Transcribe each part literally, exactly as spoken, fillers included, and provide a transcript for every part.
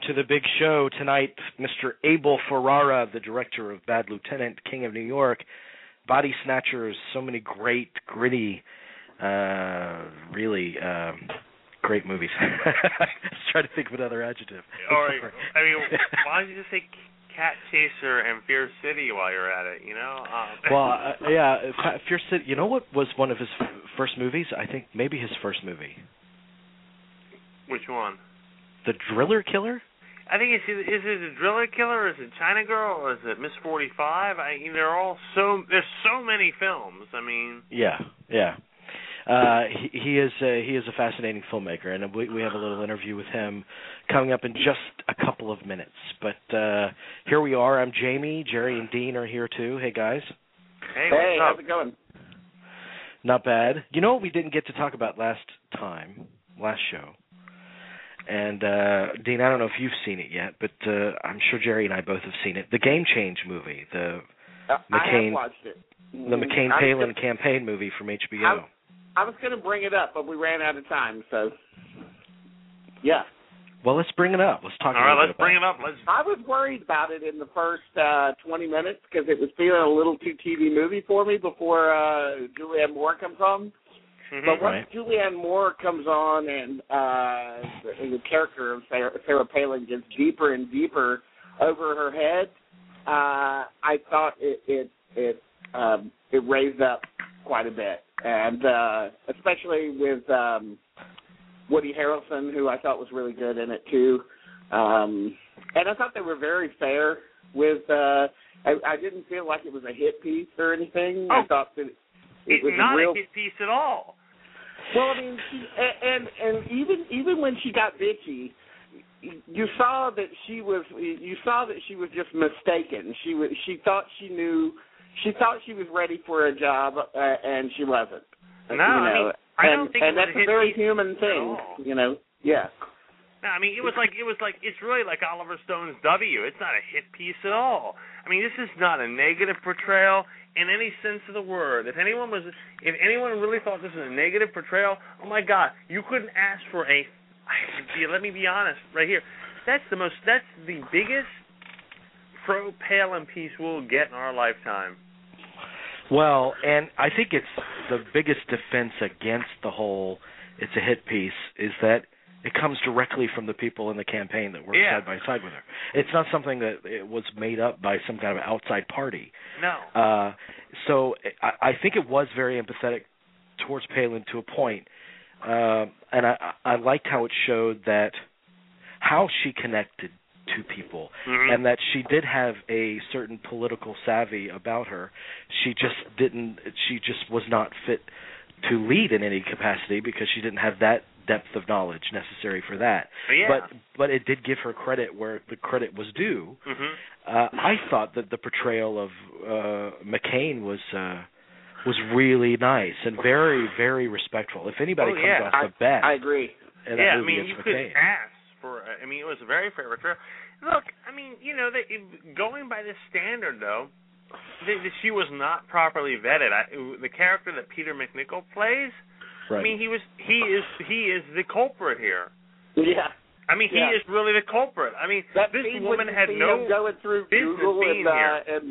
to the big show tonight, Mister Abel Ferrara, the director of Bad Lieutenant, King of New York, Body Snatchers, so many great, gritty, uh, really uh, great movies. I was trying to think of another adjective. Or, I mean, why don't you just say Cat Chaser and Fear City while you're at it, you know? Um. Well, uh, yeah, Fear City, you know what was one of his f- first movies? I think maybe his first movie. Which one? The Driller Killer? I think it's is it the Driller Killer, or is it China Girl, or is it Miss forty-five? I mean, they're all so there's so many films. I mean, yeah, yeah. Uh, he, he is a, he is a fascinating filmmaker, and we, we have a little interview with him coming up in just a couple of minutes. But uh, here we are. I'm Jamie. Jerry and Dean are here too. Hey guys. Hey, hey, what's up? how's it going? Not bad. You know what we didn't get to talk about last time, last show? And, uh, Dean, I don't know if you've seen it yet, but uh, I'm sure Jerry and I both have seen it. The Game Change movie, the Uh, McCain, I have watched it. the McCain I was Palin gonna- campaign movie from H B O. I, I was going to bring it up, but we ran out of time, so, yeah. Well, let's bring it up. Let's talk All a right, little let's bit bring about it up. Let's. I was worried about it in the first uh, twenty minutes because it was feeling a little too T V movie for me before uh, Julianne Moore comes on. Mm-hmm. But once Right. Julianne Moore comes on and uh, the, the character of Sarah, Sarah Palin gets deeper and deeper over her head, uh, I thought it it it, um, it raised up quite a bit, and uh, especially with um, Woody Harrelson, who I thought was really good in it too. Um, and I thought they were very fair with. Uh, I, I didn't feel like it was a hit piece or anything. Oh, I thought that it It's was not a real a hit piece at all. well, I mean, she, and and even even when she got bitchy, you saw that she was you saw that she was just mistaken. She was she thought she knew, she thought she was ready for a job, uh, and she wasn't. No, you I know? mean, I and, don't think and it was that's a hit a very piece human at thing, all. you know. Yeah. No, I mean, it was like it was like it's really like Oliver Stone's W. It's not a hit piece at all. I mean, this is not a negative portrayal in any sense of the word. If anyone was, if anyone really thought this was a negative portrayal, oh my God, you couldn't ask for a. Let me be honest, right here. That's the most. That's the biggest pro Palin piece we'll get in our lifetime. Well, and I think it's the biggest defense against the whole it's a hit piece is that it comes directly from the people in the campaign that work Yeah. side by side with her. It's not something that it was made up by some kind of outside party. No. Uh, so I, I think it was very empathetic towards Palin to a point. Uh, and I, I liked how it showed that how she connected to people, Mm-hmm. and that she did have a certain political savvy about her. She just didn't. She just was not fit to lead in any capacity because she didn't have that depth of knowledge necessary for that. Yeah. But but it did give her credit where the credit was due. Mm-hmm. Uh, I thought that the portrayal of uh, McCain was uh, was really nice and very very respectful. If anybody Oh, comes yeah. off the I, best, I agree. in that Yeah, I movie, mean, it's you McCain. couldn't ask for. I mean, it was a very fair portrayal. Look, I mean, you know, they, going by this standard, though, that that she was not properly vetted. I, the character that Peter McNichol plays, Right. I mean, he was he is he is the culprit here. Yeah. I mean, he Yeah. is really the culprit. I mean, That this scene woman when you had see no him going through business Google being and, uh, here. and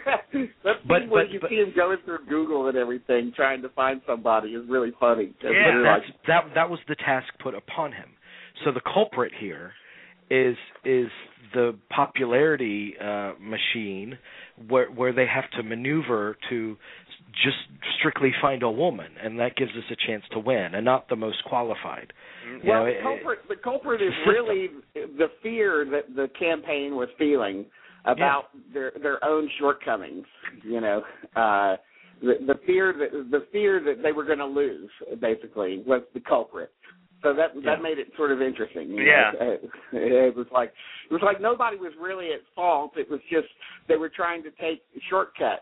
that scene But- where but- you but- see him going through Google and everything, trying to find somebody, is really funny. It's Yeah. really That's, like- that that was the task put upon him. So the culprit here is is the popularity uh, machine where where they have to maneuver to just strictly find a woman, and that gives us a chance to win, and not the most qualified. You well, know, the it- culprit, the culprit is system. really the fear that the campaign was feeling about their their own shortcomings. You know, uh, the, the fear that the fear that they were going to lose, basically, was the culprit. So that Yeah. that made it sort of interesting. You Yeah. know? It, it was like it was like nobody was really at fault. It was just they were trying to take shortcuts,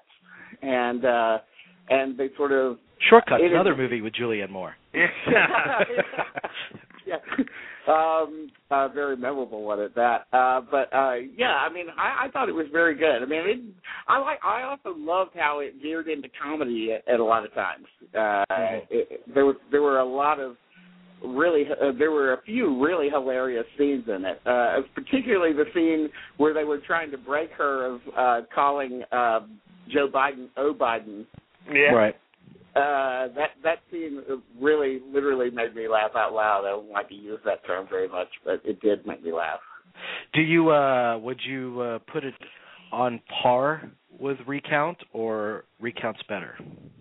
and uh, and they sort of Shortcuts, it is- another movie with Julianne Moore. Yeah. yeah, um, uh, very memorable one at that. Uh, but uh, yeah, I mean, I, I thought it was very good. I mean, it, I like. I also loved how it veered into comedy at, at a lot of times. Uh, Mhm. it, there was there were a lot of really, uh, there were a few really hilarious scenes in it, uh, particularly the scene where they were trying to break her of uh, calling uh, Joe Biden "Oh Biden." Yeah. Right. Uh, that that scene really, literally made me laugh out loud. I don't like to use that term very much, but it did make me laugh. Do you? Uh, would you uh, put it on par with Recount, or Recount's better?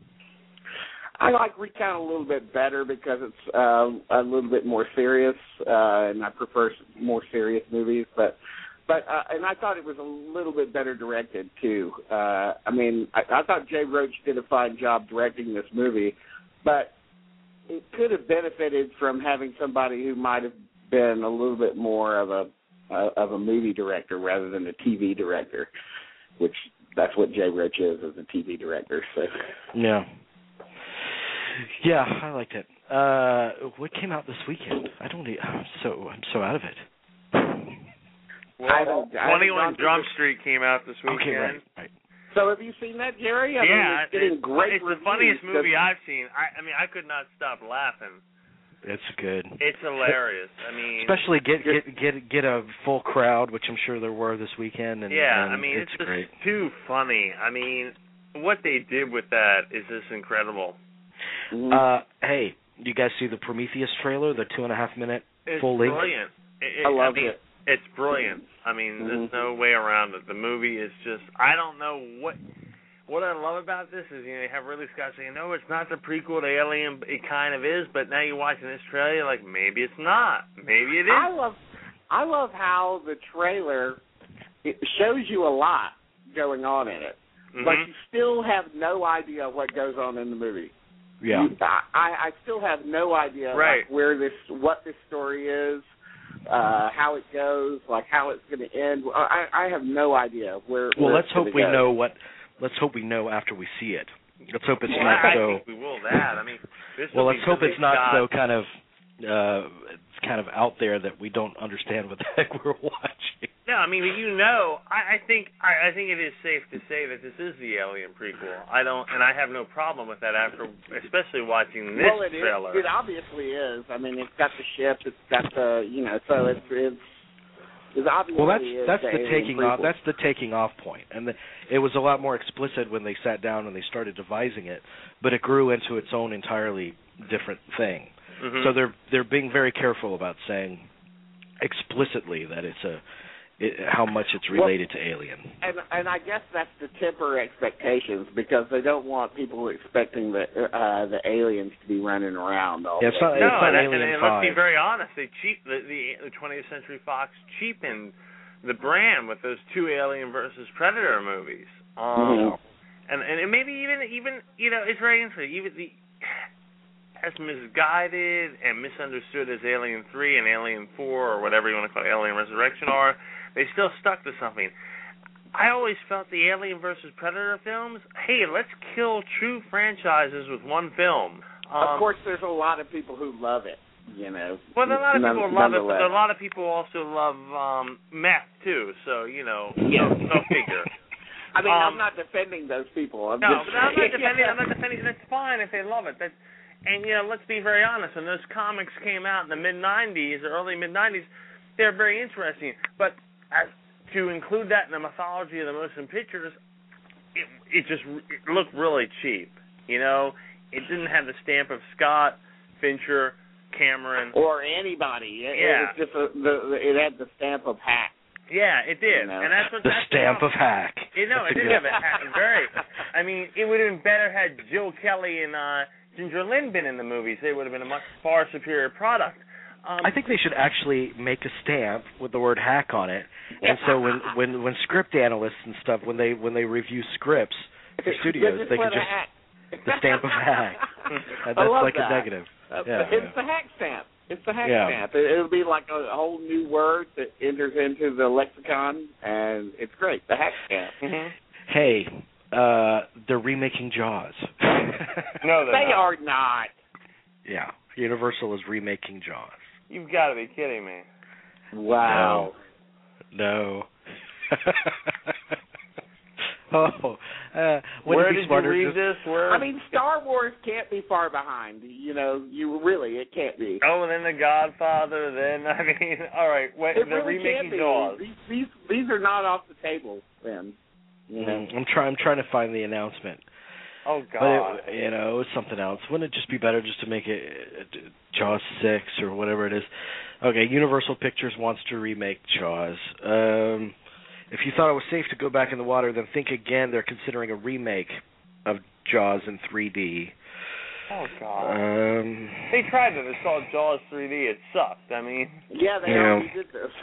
I like Recount a little bit better because it's uh, a little bit more serious, uh, and I prefer more serious movies. But, but uh, and I thought it was a little bit better directed too. Uh, I mean, I, I thought Jay Roach did a fine job directing this movie, but it could have benefited from having somebody who might have been a little bit more of a uh, of a movie director rather than a T V director, which that's what Jay Roach is as a T V director. So yeah. Yeah, I liked it. Uh, what came out this weekend? I don't. e- I'm so I'm so out of it. Well, I don't- I twenty-one don't Jump think Street came out this weekend. Okay, right, right. So have you seen that, Jerry? I yeah, mean, it's getting it's, great it's the reviews. funniest movie That's- I've seen. I, I mean, I could not stop laughing. It's good. It's hilarious. I mean, Especially get get get get a full crowd, which I'm sure there were this weekend. And yeah, and I mean, it's, it's just great. too funny. I mean, what they did with that is just incredible. Mhm. Uh, hey, you guys see the Prometheus trailer, the two and a half minute It's full length? brilliant. It, it, I love mean, it. It's brilliant. I mean, Mhm. there's no way around it. The movie is just, I don't know what what I love about this is, you know, you have Ridley Scott saying, no, it's not the prequel to Alien. It kind of is, but now you're watching this trailer, you're like, maybe it's not. Maybe it is. I love, I love how the trailer it shows you a lot going on in it, Mhm. but you still have no idea what goes on in the movie. Yeah. You, I, I still have no idea Right. like, where this, what this story is, uh, how it goes, like how it's going to end. I, I have no idea where. Well, where let's it's hope gonna we go. know what. Let's hope we know after we see it. Let's hope it's Well, not I so. think we will that. I mean, this Well, will let's be hope Ridley it's not Scott. so kind of. Uh, it's kind of out there that we don't understand what the heck we're watching. No, I mean, you know, I, I think I, I think it is safe to say that this is the Alien prequel. I don't, and I have no problem with that after, especially watching this well, it is. trailer. It obviously is. I mean, it's got the ship. It's got the, you know, so it's it's. it's obviously Well, that's is that's the Alien taking off. prequel. That's the taking off point, and the, it was a lot more explicit when they sat down and they started devising it. But it grew into its own entirely different thing. Mhm. So they're they're being very careful about saying explicitly that it's a it, how much it's related well, to Alien. And and I guess that's to temper expectations because they don't want people expecting the uh, the aliens to be running around all Yeah, it's day. not- no, it's not and, Alien and, and let's be five. very honest. They cheap the, the the twentieth Century Fox cheapened the brand with those two Alien versus Predator movies. Um, Mhm. and and maybe even even you know it's very interesting. Even the as misguided and misunderstood as Alien three and Alien four or whatever you want to call it, Alien Resurrection are, they still stuck to something. I always felt the Alien versus Predator films, hey, let's kill true franchises with one film. Um, of course, there's a lot of people who love it. You know. Well, a lot of none- people love it, but nonetheless. a lot of people also love um, meth too. So you know, Yeah. go, go figure. I mean, um, I'm not defending those people. I'm No, just but I'm not saying. defending. I'm not defending. That's fine if they love it. That's, and you know, let's be very honest. When those comics came out in the mid nineties, or early mid nineties, they're very interesting. But as, to include that in the mythology of the motion pictures, it it just it looked really cheap. You know, it didn't have the stamp of Scott, Fincher, Cameron, or anybody. It, Yeah. it was just a, the, the it had the stamp of hack. Yeah, it did, You know. and that's what The that's stamp what, of hack. You know, That's it a did good- have a hack. Very. I mean, it would have been better had Jill Kelly and uh, Ginger Lynn been in the movies. They would have been a much far superior product. Um, I think they should actually make a stamp with the word hack on it, and so when when when script analysts and stuff when they when they review scripts for studios, Just they put can a just hack. the stamp of hack. I That's love like that. a negative. That's Yeah, the, it's yeah. the hack stamp. It's the hack Yeah. stamp. It, it'll be like a whole new word that enters into the lexicon, and it's great. The hack stamp. mhm. Hey, uh, they're remaking Jaws. No, they're They not. are not. Yeah, Universal is remaking Jaws. You've got to be kidding me. Wow. No. Oh, uh, where did you smarter read just... this? Where? I mean, Star Wars can't be far behind. You know, you really, it can't be. Oh, and then The Godfather. Then I mean, all right. Wait, It they're really remaking can't be. Jaws. These, these these are not off the table. Then, you know. Mm, I'm trying. I'm trying to find the announcement. Oh But God. it, you know, it's something else. Wouldn't it just be better just to make it uh, Jaws six or whatever it is? Okay, Universal Pictures wants to remake Jaws. Um, if you thought it was safe to go back in the water, then think again. They're considering a remake of Jaws in three D. Oh God. Um, They tried it. It's called Jaws three D. It sucked. I mean. Yeah, they Yeah. already did this.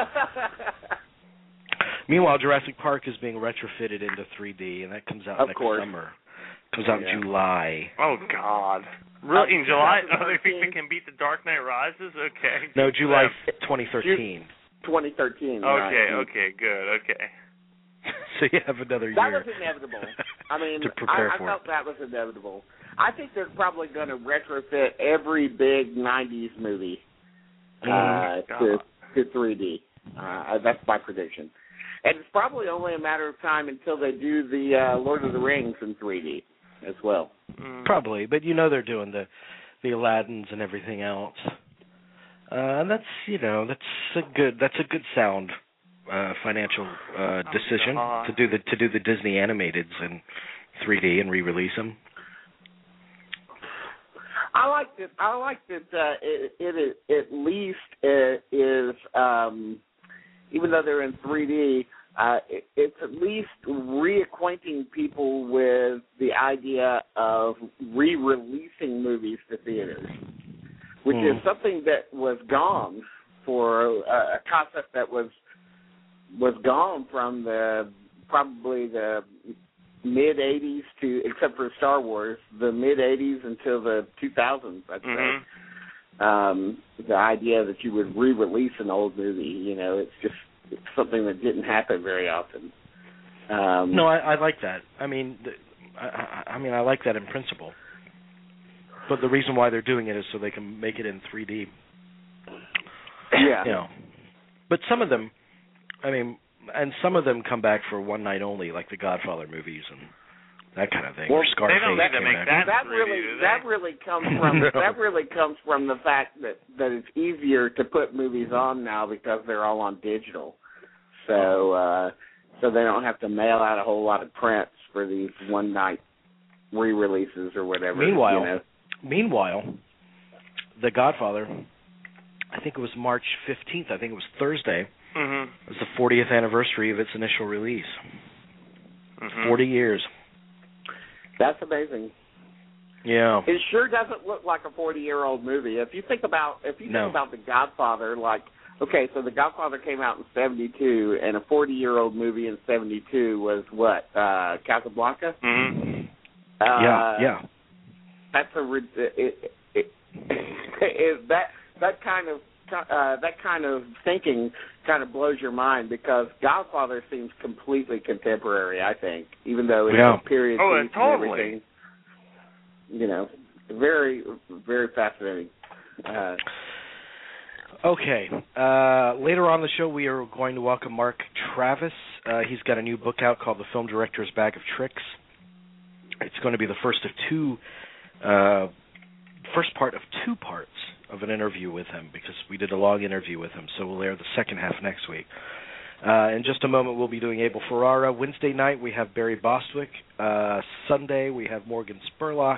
Meanwhile, Jurassic Park is being retrofitted into three D, and that comes out Of next course. summer. Comes out Yeah. in July. Oh God. Really? In July? twenty Oh, they think they thirteen. can beat The Dark Knight Rises? Okay. No, Good for July them. twenty thirteen. twenty thirteen. Okay. right. Okay. Good. Okay. So you have another That year. was inevitable. I mean, to prepare I, I for felt it. that was inevitable. I think they're probably going to retrofit every big nineties movie uh, Mm, to to three D. Uh, that's my prediction. And it's probably only a matter of time until they do the uh, Lord of the Rings in three D as well. Mm. Probably, but you know they're doing the the Aladdins and everything else, uh, and that's you know that's a good that's a good sound uh, financial uh, decision God. to do the to do the Disney animateds in three D and re-release them. I like that. I like that. Uh, it, it, it at least uh, is, um, even though they're in three D, uh, it, it's at least reacquainting people with the idea of re-releasing movies to theaters, which Mm. is something that was gone for a, a concept that was was gone from the probably the mid eighties to, except for Star Wars, the mid eighties until the two thousands, I'd say. Mm-hmm. Um, the idea that you would re-release an old movie, you know, it's just it's something that didn't happen very often. Um, No, I, I like that. I mean, the, I, I, I mean, I like that in principle. But the reason why they're doing it is so they can make it in three D. yeah. You know, but some of them, I mean, and some of them come back for one night only, like the Godfather movies and that kind of thing. Well, or Scarface they don't need to came make back. that That three D, really, do they? that really comes from No. that really comes from the fact that that it's easier to put movies on now because they're all on digital, so uh, so they don't have to mail out a whole lot of prints for these one night re-releases or whatever. Meanwhile, you know. meanwhile, The Godfather, I think it was March fifteenth. I think it was Thursday. Mm-hmm. It was the fortieth anniversary of its initial release. Mm-hmm. Forty years. That's amazing. Yeah. It sure doesn't look like a forty-year-old movie. If you think about if you No. think about The Godfather, like okay, so The Godfather came out in seventy-two, and a forty-year-old movie in seventy-two was what? Uh, Casablanca. Mm-hmm. Uh, yeah. Yeah. That's a rid- it, it, it, that that kind of uh, that kind of thinking kind of blows your mind because Godfather seems completely contemporary. I think, even though it's Yeah. a period Oh, piece totally. and everything. You know, very very fascinating. Uh, Okay. Uh, later on the show, we are going to welcome Mark Travis. Uh, he's got a new book out called The Film Director's Bag of Tricks. It's going to be the first of two, uh, first part of two parts of an interview with him because we did a long interview with him, so we'll air the second half next week. Uh, in just a moment, we'll be doing Abel Ferrara. Wednesday night, we have Barry Bostwick. Uh, Sunday, we have Morgan Spurlock.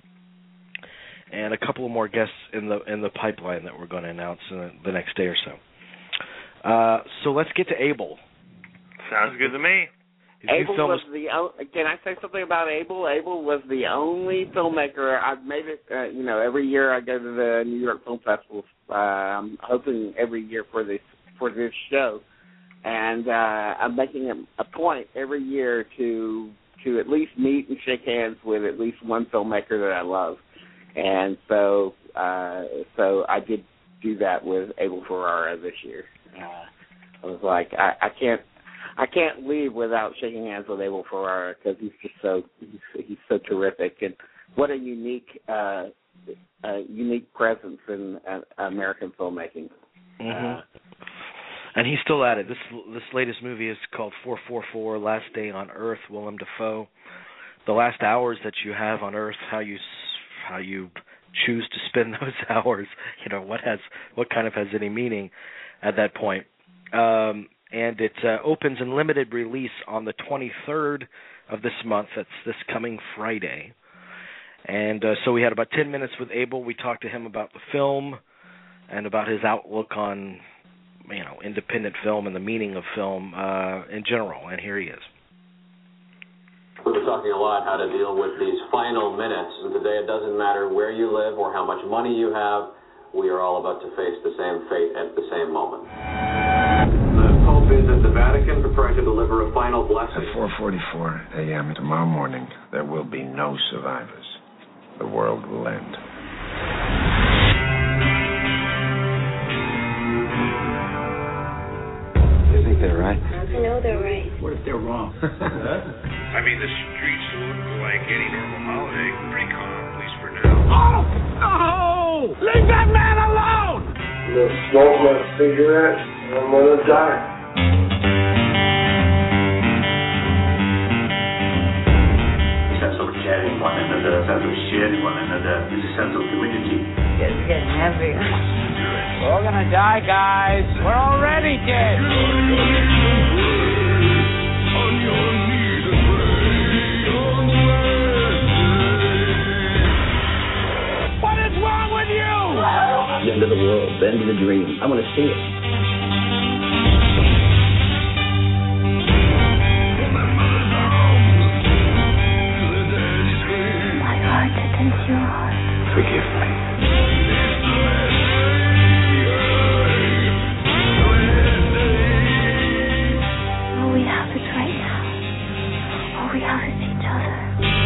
And a couple of more guests in the in the pipeline that we're going to announce in the, the next day or so. Uh, so let's get to Abel. Sounds good to me. His new Abel film was is- the. o- Can I say something about Abel? Abel was the only filmmaker. I've made it. Uh, you know, every year I go to the New York Film Festival. Uh, I'm hoping every year for this for this show, and uh, I'm making a, a point every year to to at least meet and shake hands with at least one filmmaker that I love. And so, uh, so I did do that with Abel Ferrara this year. Uh, I was like, I, I can't, I can't leave without shaking hands with Abel Ferrara because he's just so, he's, he's so terrific, and what a unique, uh, uh, unique presence in uh, American filmmaking. Mhm. Uh, And he's still at it. This this latest movie is called four four four, Last Day on Earth, Willem Dafoe. The last hours that you have on Earth, how you how you choose to spend those hours, you know, what has what kind of has any meaning at that point. Um, and it uh, opens in limited release on the twenty-third of this month. That's this coming Friday. And uh, so we had about ten minutes with Abel. We talked to him about the film and about his outlook on, you know, independent film and the meaning of film uh, in general. And here he is. We've been talking a lot how to deal with these final minutes, and today it doesn't matter where you live or how much money you have. We are all about to face the same fate at the same moment. The Pope is at the Vatican preparing to deliver a final blessing. At four forty-four a.m. tomorrow morning, there will be no survivors. The world will end. You think they're right? I know they're right. What if they're wrong? I mean, the streets look like any normal holiday. Pretty calm, at least for now. Oh! No! Leave that man alone! I'm gonna smoke my cigarette and I'm gonna die. A sense of caring one another, a sense of sharing one another, is a sense of community. It's getting heavier. We're all gonna die, guys. We're already dead. What is wrong with you? The end of the world, the end of the dream. I want to see it. My heart against your heart. Forgive me. All we have is right now. All we have is each other.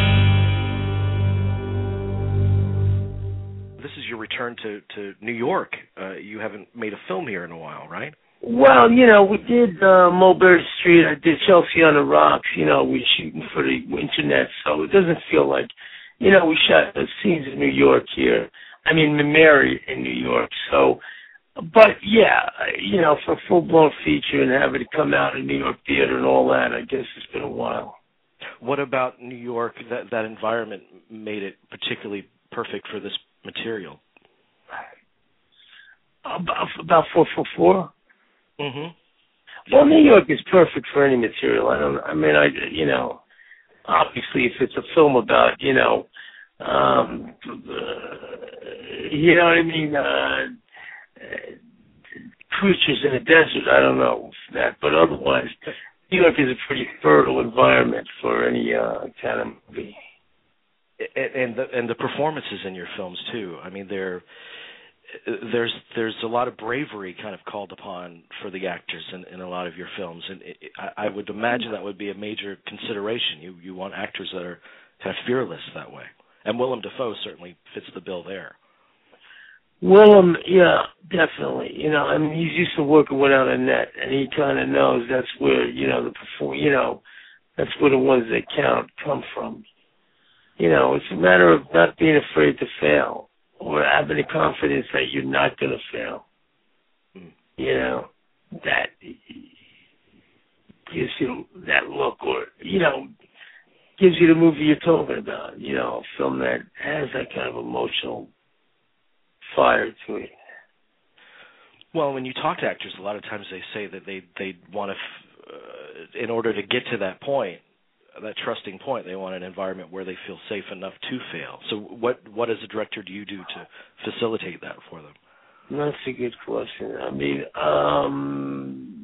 This is your return to, to New York. Uh, you haven't made a film here in a while, right? Well, you know, we did uh, Mulberry Street. I did Chelsea on the Rocks. You know, we shooting for the internet, so it doesn't feel like, you know, we shot the scenes in New York here. I mean, Mary in New York. So, but yeah, you know, for a full-blown feature and having it come out in New York Theater and all that, I guess it's been a while. What about New York, that, that environment made it particularly perfect for this material? About, about four four four? Mm-hmm. Well, New York is perfect for any material. I don't. I mean, I you know, obviously, if it's a film about you know, um, uh, you know what I mean, uh, creatures in a desert. I don't know that, but otherwise, New York is a pretty fertile environment for any uh, kind of movie. And the and the performances in your films too. I mean, they're. There's there's a lot of bravery kind of called upon for the actors in, in a lot of your films, and it, I, I would imagine that would be a major consideration. You you want actors that are kind of fearless that way, and Willem Dafoe certainly fits the bill there. Willem, yeah, definitely. You know, I mean, he's used to working without a net, and he kind of knows that's where you know the perform. You know, that's where the ones that count come from. You know, it's a matter of not being afraid to fail, or having the confidence that you're not going to fail. Mm. You know, that gives you that look, or, you know, gives you the movie you're talking about, you know, a film that has that kind of emotional fire to it. Well, when you talk to actors, a lot of times they say that they, they want to, f- uh, in order to get to that point, that trusting point, they want an environment where they feel safe enough to fail. So what what as a director do you do to facilitate that for them? That's a good question. I mean, um,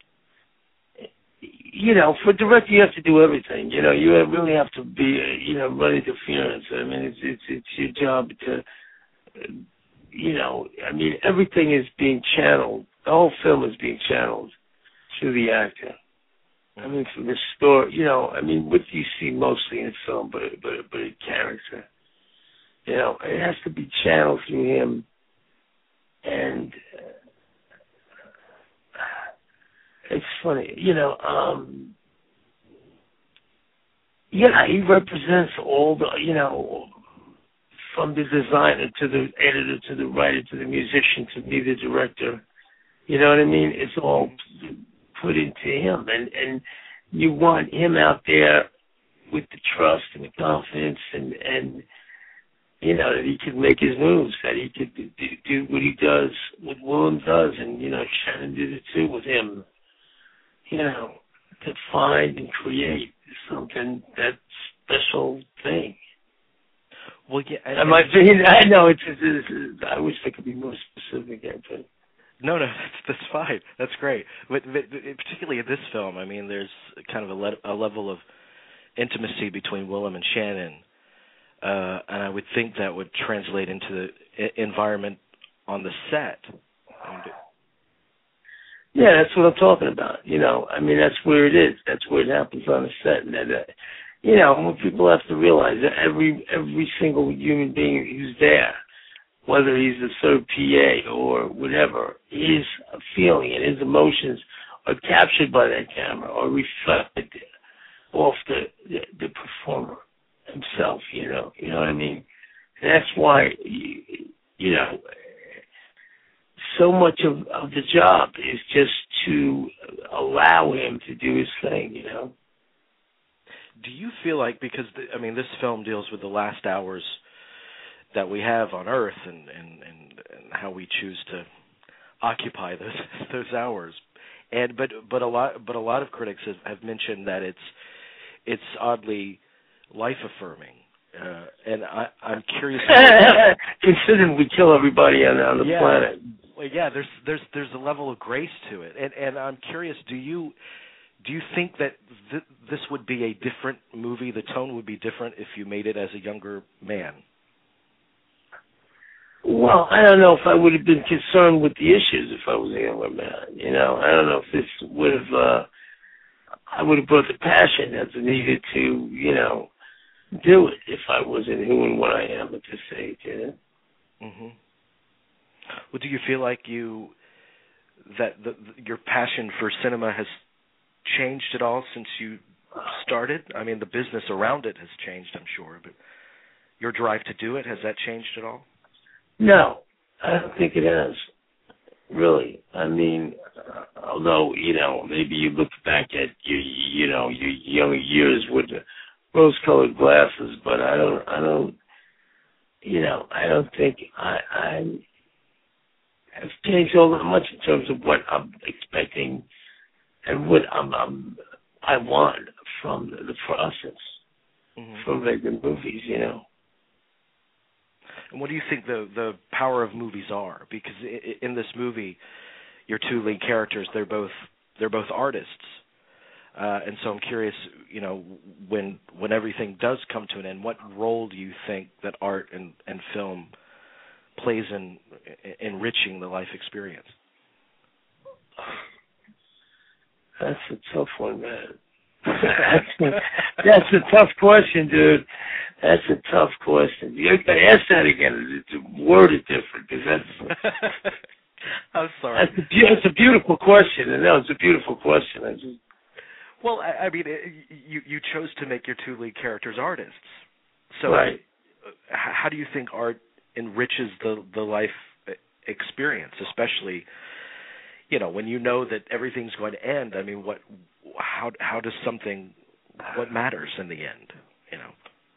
you know, for a director, you have to do everything. You know, you really have to be, you know, run interference. I mean, it's it's it's your job to, you know, I mean, everything is being channeled. The whole film is being channeled through the actor. I mean, from the story, you know, I mean, what you see mostly in film, but but but a character, you know, it has to be channeled through him, and uh, it's funny, you know, um, yeah, he represents all the, you know, from the designer to the editor to the writer to the musician to me, the director. You know what I mean? It's all put into him, and and you want him out there with the trust and the confidence, and and you know that he could make his moves, that he could do, do what he does, what Willem does, and you know Shannon did it too with him. You know, to find and create something that special thing. Well, yeah. I might be. I know it's, it's, it's. I wish I could be more specific, Anthony. No, no, that's, that's fine. That's great. But, but particularly in this film, I mean, there's kind of a, le- a level of intimacy between Willem and Shannon, uh, and I would think that would translate into the I- environment on the set. Yeah, that's what I'm talking about. You know, I mean, that's where it is. That's where it happens on the set, and that, uh, you know, what people have to realize that every every single human being who's there, whether he's the third P A or whatever, his feeling and his emotions are captured by that camera or reflected off the, the the performer himself. You know, you know what I mean. And that's why, you, you know, so much of, of the job is just to allow him to do his thing. You know. Do you feel like, because the, I mean, this film deals with the last hours that we have on Earth, and, and, and, and how we choose to occupy those those hours, and but but a lot but a lot of critics have, have mentioned that it's it's oddly life affirming, uh, and I, I'm curious. Considering we kill everybody on, on the yeah, planet. Well, yeah, there's there's there's a level of grace to it, and and I'm curious. Do you do you think that th- this would be a different movie? The tone would be different if you made it as a younger man. Well, I don't know if I would have been concerned with the issues if I was a younger man. You know, I don't know if this would have, uh, I would have brought the passion that's needed to, you know, do it if I wasn't who and what I am at this age, you know? Mm-hmm. Well, do you feel like you, that the, your passion for cinema has changed at all since you started? I mean, the business around it has changed, I'm sure, but your drive to do it, has that changed at all? No, I don't think it has, really. I mean, uh, although, you know, maybe you look back at your, you know, your young years with the rose-colored glasses, but I don't, I don't, you know, I don't think I, I have changed all that much in terms of what I'm expecting and what I'm, I'm I want from the, the process, mm-hmm. from making movies, you know. And what do you think the the power of movies are? Because in this movie, your two lead characters, they're both they're both artists, uh, and so I'm curious, you know, when when everything does come to an end, what role do you think that art and, and film plays in, in enriching the life experience? That's a tough one, man. that's, that's a tough question, dude. That's a tough question. You have to ask that again. The word is different because that's. I'm sorry. That's a, that's a beautiful question, and that was a beautiful question. I just. Well, I, I mean, it, you you chose to make your two lead characters artists, so right. How do you think art enriches the the life experience, especially, you know, when you know that everything's going to end? I mean, what, how how does something, what matters in the end, you know?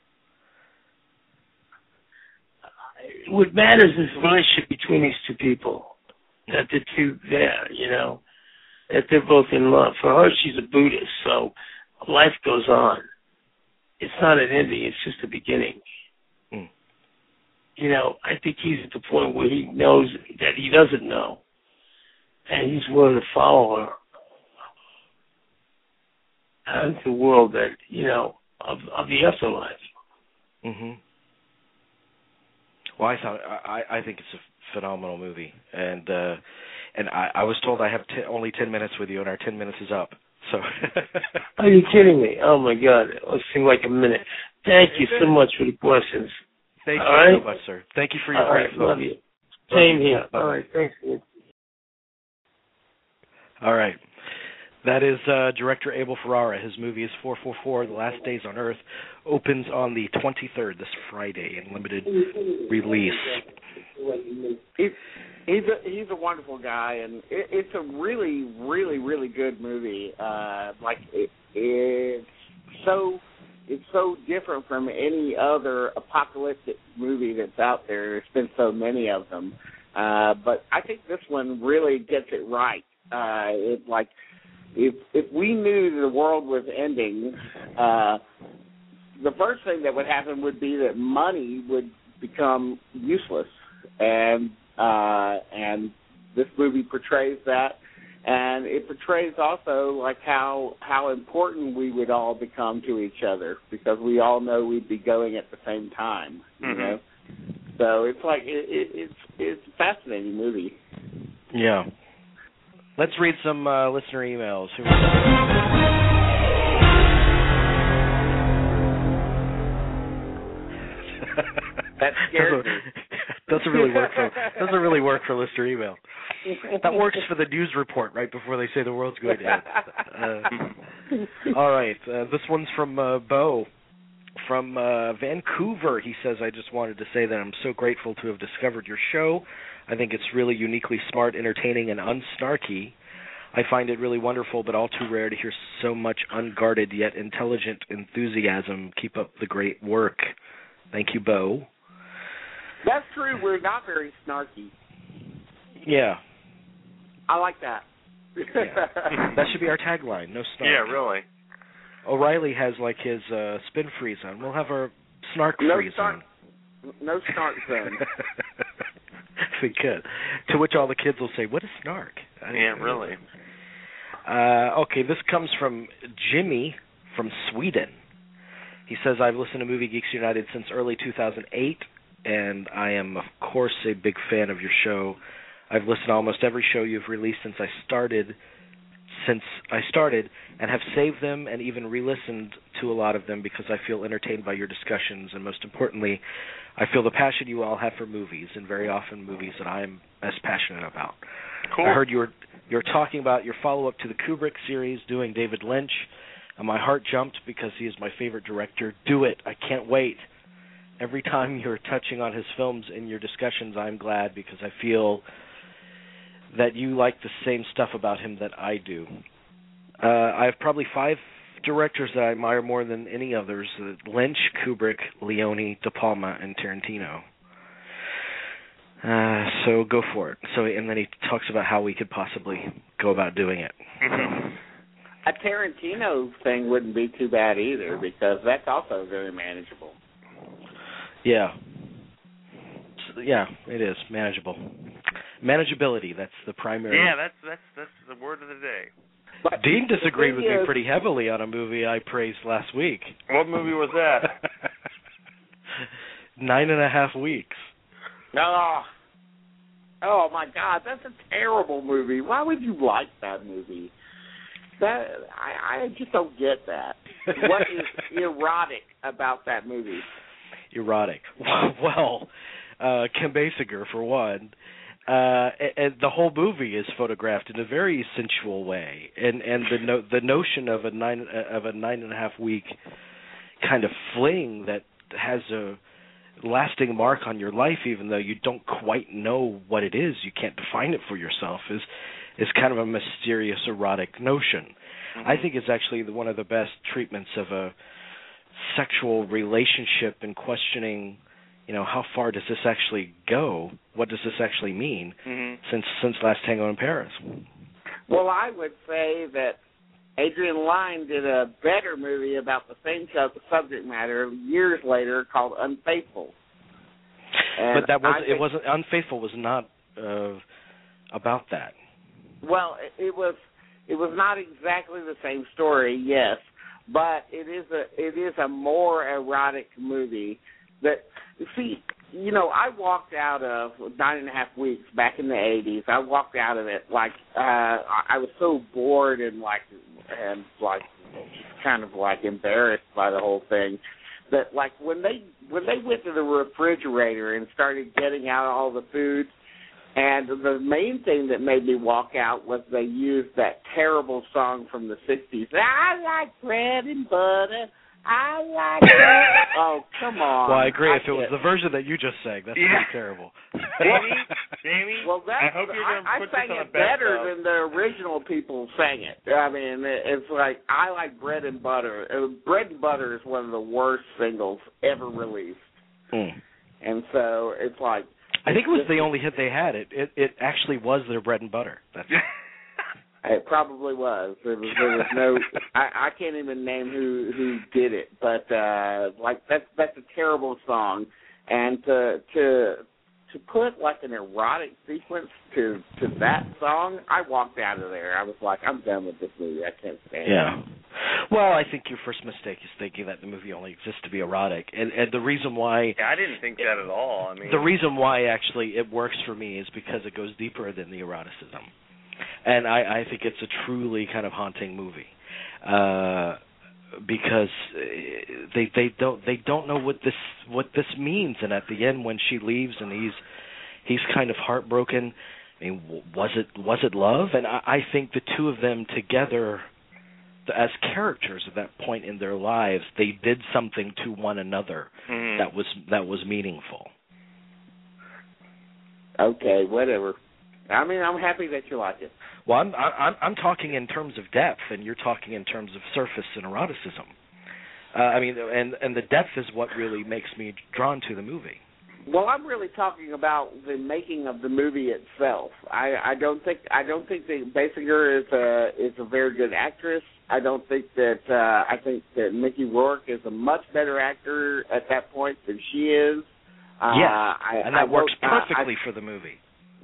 What matters is the relationship between these two people, that the two there, you know, that they're both in love. For her, she's a Buddhist, so life goes on. It's not an ending, it's just a beginning. Mm. You know, I think he's at the point where he knows that he doesn't know, and he's willing to follow her out into the world that, you know, of, of the afterlife. Mm-hmm. Well, I thought I, I think it's a phenomenal movie, and uh, and I, I was told I have t- only ten minutes with you, and our ten minutes is up. So. Are you kidding me? Oh my God, it seemed like a minute. Thank you so much for the questions. Thank All you right? so much, sir. Thank you for your All great right, film. love you. Same here. All right, thanks. All right. That is uh, director Abel Ferrara. His movie is four four four, The Last Days on Earth, opens on the twenty-third, this Friday, in limited release. He's, he's, a, he's a wonderful guy, and it, it's a really, really, really good movie. Uh, like, it, it's so... It's so different from any other apocalyptic movie that's out there. There's been so many of them. Uh, but I think this one really gets it right. Uh, it, like, if if we knew the world was ending, uh, the first thing that would happen would be that money would become useless. And uh, and this movie portrays that. And it portrays also like how how important we would all become to each other, because we all know we'd be going at the same time, you mm-hmm. know. So it's like it, it, it's it's a fascinating movie. Yeah. Let's read some uh, listener emails. Who that scared me. Doesn't really work for doesn't really work for listener email. That works for the news report right before they say the world's going to end. Uh, all right, uh, this one's from uh, Bo from uh, Vancouver. He says, "I just wanted to say that I'm so grateful to have discovered your show. I think it's really uniquely smart, entertaining, and unsnarky. I find it really wonderful, but all too rare to hear so much unguarded yet intelligent enthusiasm. Keep up the great work." Thank you, Bo. That's true. We're not very snarky. Yeah. I like that. Yeah. That should be our tagline. No snark. Yeah, really. O'Reilly has like his uh, spin free zone. We'll have our snark no free snark, zone. No snark zone. We could. To which all the kids will say, "What is snark?" I yeah, really. Uh, okay, this comes from Jimmy from Sweden. He says, "I've listened to Movie Geeks United since early two thousand eight, and I am, of course, a big fan of your show. I've listened to almost every show you've released since I started, since I started, and have saved them and even re-listened to a lot of them because I feel entertained by your discussions, and most importantly, I feel the passion you all have for movies, and very often movies that I am as passionate about. Cool. I heard you were you're talking about your follow-up to the Kubrick series, doing David Lynch, and my heart jumped because he is my favorite director. Do it. I can't wait. Every time you're touching on his films in your discussions, I'm glad because I feel that you like the same stuff about him that I do. Uh, I have probably five directors that I admire more than any others: uh, Lynch, Kubrick, Leone, De Palma, and Tarantino. Uh, so go for it. So, and then he talks about how we could possibly go about doing it. A Tarantino thing wouldn't be too bad either, because that's also very manageable. Yeah. Yeah, it is manageable. Manageability, that's the primary. Yeah, that's that's that's the word of the day. But Dean disagreed with me pretty heavily on a movie I praised last week. What movie was that? Nine and a half weeks. Oh, oh my God, that's a terrible movie. Why would you like that movie? That I, I just don't get that. What is erotic about that movie? Erotic. Well, uh, Kim Basinger, for one. Uh, and the whole movie is photographed in a very sensual way, and and the no, the notion of a nine of a nine and a half week kind of fling that has a lasting mark on your life, even though you don't quite know what it is, you can't define it for yourself, is is kind of a mysterious erotic notion. Mm-hmm. I think it's actually the, one of the best treatments of a sexual relationship and questioning, you know, how far does this actually go? What does this actually mean? Mm-hmm. Since since Last Tango in Paris. Well, I would say that Adrian Lyne did a better movie about the same subject matter years later called Unfaithful. And but that was think, it wasn't Unfaithful was not uh, about that. Well, it was it was not exactly the same story, yes, but it is a it is a more erotic movie. That see, you know, I walked out of Nine and a Half Weeks back in the eighties. I walked out of it like uh, I was so bored and like and like kind of like embarrassed by the whole thing that like when they when they went to the refrigerator and started getting out all the food, And the main thing that made me walk out was they used that terrible song from the sixties. I like bread and butter. I like that. Oh, come on. Well, I agree. I if it was the version that you just sang, that's Yeah. pretty terrible. Jamie, Jamie, well, that's, I hope you're going to I, put I sang this on it a best better of. than the original people sang it. I mean, it's like, I like bread and butter. Uh, bread and butter is one of the worst singles ever released. Mm. And so it's like... I think it was the only hit they had. It it, it actually was their bread and butter. That's It probably was. There was, there was no. I, I can't even name who who did it, but uh, like that's that's a terrible song, and to to to put like an erotic sequence to to that song, I walked out of there. I was like, I'm done with this movie. I can't stand yeah. it. Well, I think your first mistake is thinking that the movie only exists to be erotic, and and the reason why. Yeah, I didn't think that at all. I mean, the reason why actually it works for me is because it goes deeper than the eroticism. And I, I think it's a truly kind of haunting movie, uh, because they they don't they don't know what this what this means. And at the end, when she leaves and he's he's kind of heartbroken, I mean, was it was it love? And I, I think the two of them together, as characters at that point in their lives, they did something to one another mm-hmm. that was that was meaningful. Okay, whatever. I mean, I'm happy that you like it. Well, I'm I'm I'm talking in terms of depth, and you're talking in terms of surface and eroticism. Uh, I mean, and and the depth is what really makes me drawn to the movie. Well, I'm really talking about the making of the movie itself. I, I don't think I don't think that Basinger is a is a very good actress. I don't think that uh, I think that Mickey Rourke is a much better actor at that point than she is. Uh, yes, I, and that I works perfectly I, for the movie.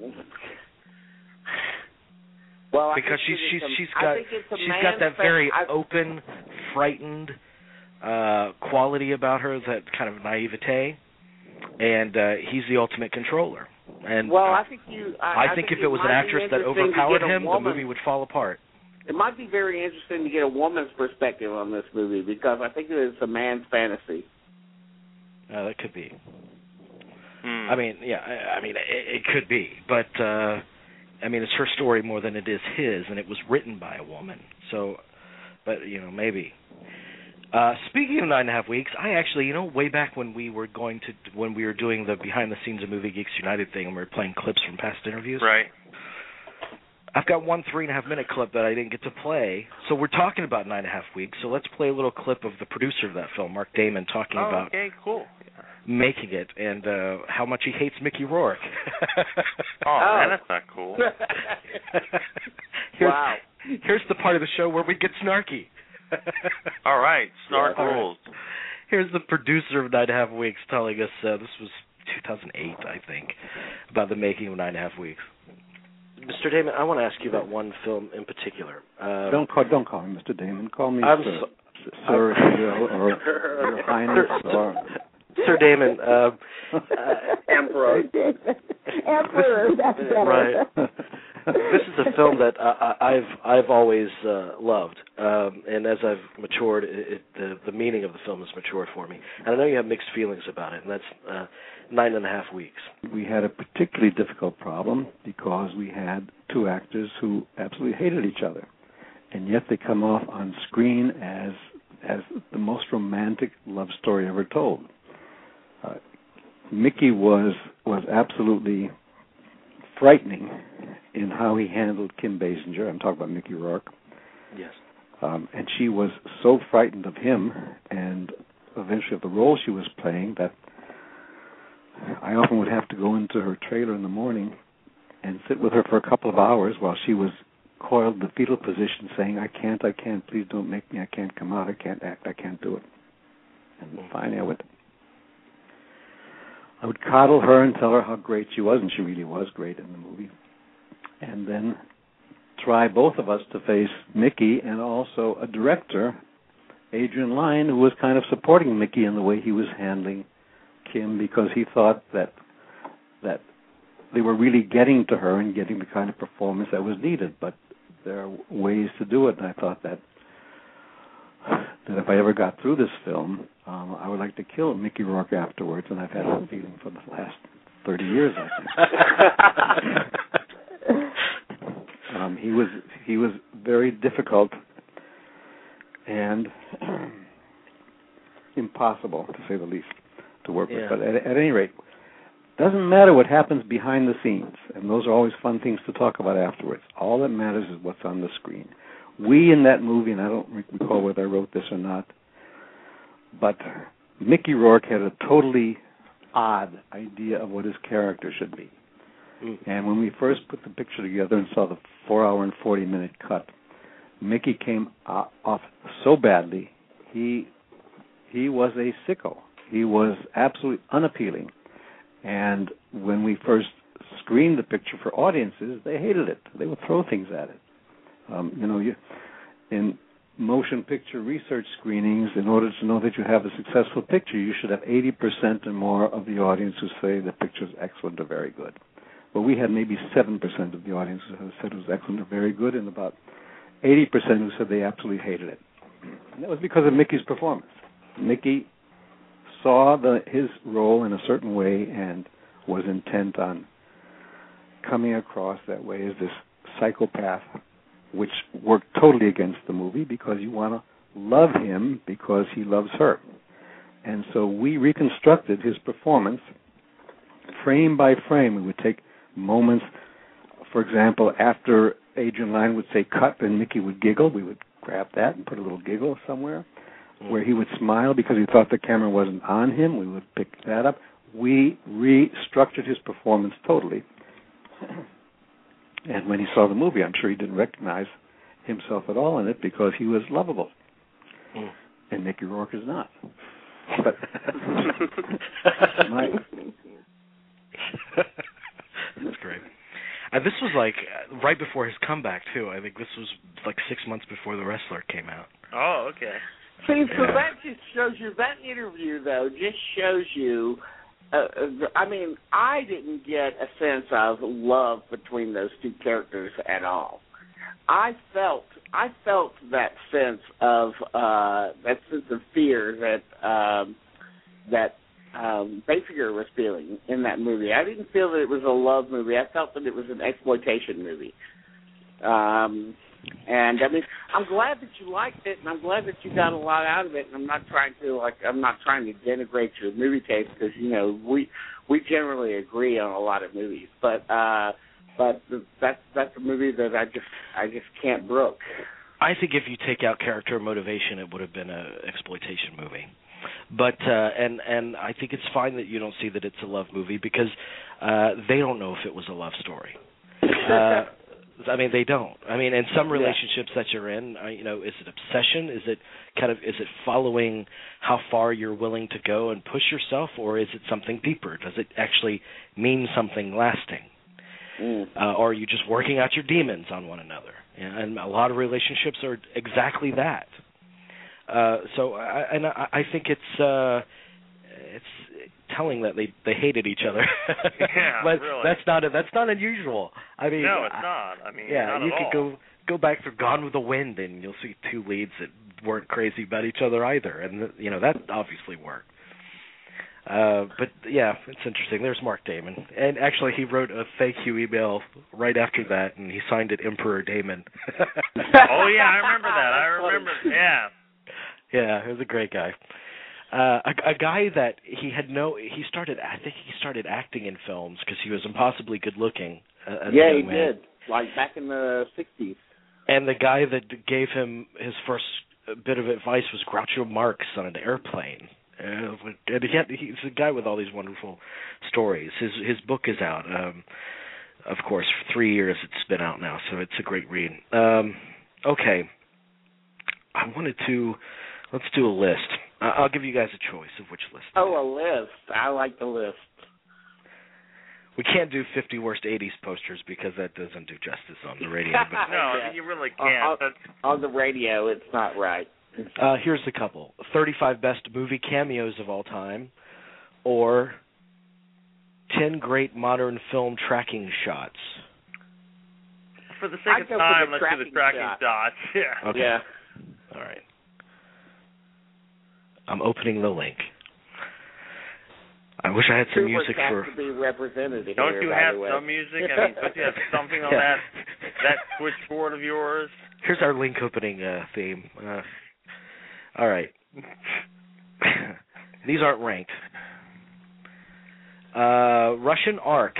Well, because she's she's a, she's got she's got that very I, open, frightened uh, quality about her, that kind of naivete, and uh, he's the ultimate controller. And well, I think you. I, I, I think, think if it was an actress that overpowered him, woman, the movie would fall apart. It might be very interesting to get a woman's perspective on this movie, because I think it is a man's fantasy. Uh, that could be. Hmm. I mean, yeah, I, I mean, it, it could be, but. Uh, I mean, it's her story more than it is his, and it was written by a woman. So, but, you know, maybe. Uh, speaking of nine and a half weeks, I actually, you know, way back when we were going to, when we were doing the behind-the-scenes of Movie Geeks United thing, and we were playing clips from past interviews. Right. I've got one three-and-a-half-minute clip that I didn't get to play. So we're talking about nine and a half weeks, so let's play a little clip of the producer of that film, Mark Damon, talking oh, about okay, cool. making it and uh, how much he hates Mickey Rourke. oh, man, that's not cool. here's, wow. Here's the part of the show where we get snarky. All right, snark yeah, rules. Right. Here's the producer of Nine and a Half Weeks telling us, uh, this was two thousand eight, I think, about the making of Nine and a Half Weeks. Mister Damon, I want to ask you about one film in particular. Uh, don't call don't call me Mister Damon. Call me I'm Sir, so, Sir, if you will, or Your Highness, or... Sir Damon, uh, uh, Emperor. Emperor, that's better. Right. This is a film that uh, I've I've always uh, loved, um, and as I've matured, it, it, the the meaning of the film has matured for me. And I know you have mixed feelings about it, and that's uh, Nine and a Half Weeks. We had a particularly difficult problem because we had two actors who absolutely hated each other, and yet they come off on screen as as the most romantic love story ever told. Uh, Mickey was was absolutely frightening in how he handled Kim Basinger. I'm talking about Mickey Rourke. Yes. Um, and she was so frightened of him and eventually of the role she was playing that I often would have to go into her trailer in the morning and sit with her for a couple of hours while she was coiled in the fetal position saying, I can't, I can't, please don't make me, I can't come out, I can't act, I can't do it. And finally I would I would coddle her and tell her how great she was, and she really was great in the movie. And then try both of us to face Mickey and also a director, Adrian Lyne, who was kind of supporting Mickey in the way he was handling Kim because he thought that that they were really getting to her and getting the kind of performance that was needed. But there are ways to do it, and I thought that that if I ever got through this film, um, I would like to kill Mickey Rourke afterwards, and I've had that feeling for the last thirty years, I think. um, he was he was very difficult and impossible, to say the least, to work Yeah. with. But at, at any rate, doesn't matter what happens behind the scenes, and those are always fun things to talk about afterwards. All that matters is what's on the screen. We in that movie, and I don't recall whether I wrote this or not, but Mickey Rourke had a totally odd idea of what his character should be. Mm. And when we first put the picture together and saw the four hour and forty minute cut, Mickey came off so badly, he he was a sicko. He was absolutely unappealing. And when we first screened the picture for audiences, they hated it. They would throw things at it. Um, you know, you, in motion picture research screenings, in order to know that you have a successful picture, you should have eighty percent or more of the audience who say the picture is excellent or very good. Well, we had maybe seven percent of the audience who said it was excellent or very good, and about eighty percent who said they absolutely hated it. And that was because of Mickey's performance. Mickey saw the, his role in a certain way and was intent on coming across that way as this psychopath, which worked totally against the movie because you want to love him because he loves her. And so we reconstructed his performance frame by frame. We would take moments, for example, after Adrian Lyne would say cut and Mickey would giggle, we would grab that and put a little giggle somewhere. Where he would smile because he thought the camera wasn't on him, we would pick that up. We restructured his performance totally. And when he saw the movie, I'm sure he didn't recognize himself at all in it because he was lovable. Mm. And Mickey Rourke is not. But my... That's great. Uh, this was like uh, right before his comeback, too. I think this was like six months before The Wrestler came out. Oh, okay. See, so Yeah. that just shows you, that interview, though, just shows you, uh, I mean, I didn't get a sense of love between those two characters at all. I felt, I felt that sense of, uh, that sense of fear that, um, that um, Basinger was feeling in that movie. I didn't feel that it was a love movie. I felt that it was an exploitation movie. Um... And I mean, I'm glad that you liked it, and I'm glad that you got a lot out of it. And I'm not trying to like, I'm not trying to denigrate your movie taste because you know we we generally agree on a lot of movies. But uh, but that's that's a movie that I just I just can't brook. I think if you take out character motivation, it would have been an exploitation movie. But uh, and and I think it's fine that you don't see that it's a love movie because uh, they don't know if it was a love story. Uh, I mean, they don't. I mean, in some relationships that you're in, uh, you know, is it obsession? Is it kind of, is it following how far you're willing to go and push yourself, or is it something deeper? Does it actually mean something lasting? Mm. Uh, or are you just working out your demons on one another? Yeah, and a lot of relationships are exactly that. Uh, so, I, and I, I think it's uh, it's telling that they they hated each other. Yeah, but really. that's not a, that's not unusual. I mean, no, it's I, not. I mean, yeah, not you at could all. go go back through Gone with the Wind, and you'll see two leads that weren't crazy about each other either, and you know that obviously worked. Uh, but yeah, it's interesting. There's Mark Damon, and actually he wrote a thank you email right after that, and he signed it Emperor Damon. Oh yeah, I remember that. I remember. Yeah. Yeah, he was a great guy. Uh, a, a guy that he had no, he started, I think he started acting in films because he was impossibly good looking. Uh, as yeah, a young he man. did, like back in the sixties. And the guy that gave him his first bit of advice was Groucho Marx on an airplane. Uh, and he had, he's a guy with all these wonderful stories. His his book is out. Um, of course, for three years it's been out now, so it's a great read. Um, okay. I wanted to, let's do a list. I'll give you guys a choice of which list. Oh, a list. I like the list. We can't do fifty worst eighties posters because that doesn't do justice on the radio. But no, yeah. You really can't. On, on the radio, it's not right. Uh, here's the couple. thirty-five best movie cameos of all time, or ten great modern film tracking shots. For the sake I'd of time, the let's do the tracking shot. shots. Yeah. Okay. Yeah. All right. I'm opening the link. I wish I had some Kubrick music has for. to be represented here, Don't you by have the way. some music? I mean, don't you have something on Yeah. that that switchboard of yours? Here's our link opening uh, theme. Uh, all right. These aren't ranked. Uh, Russian Ark.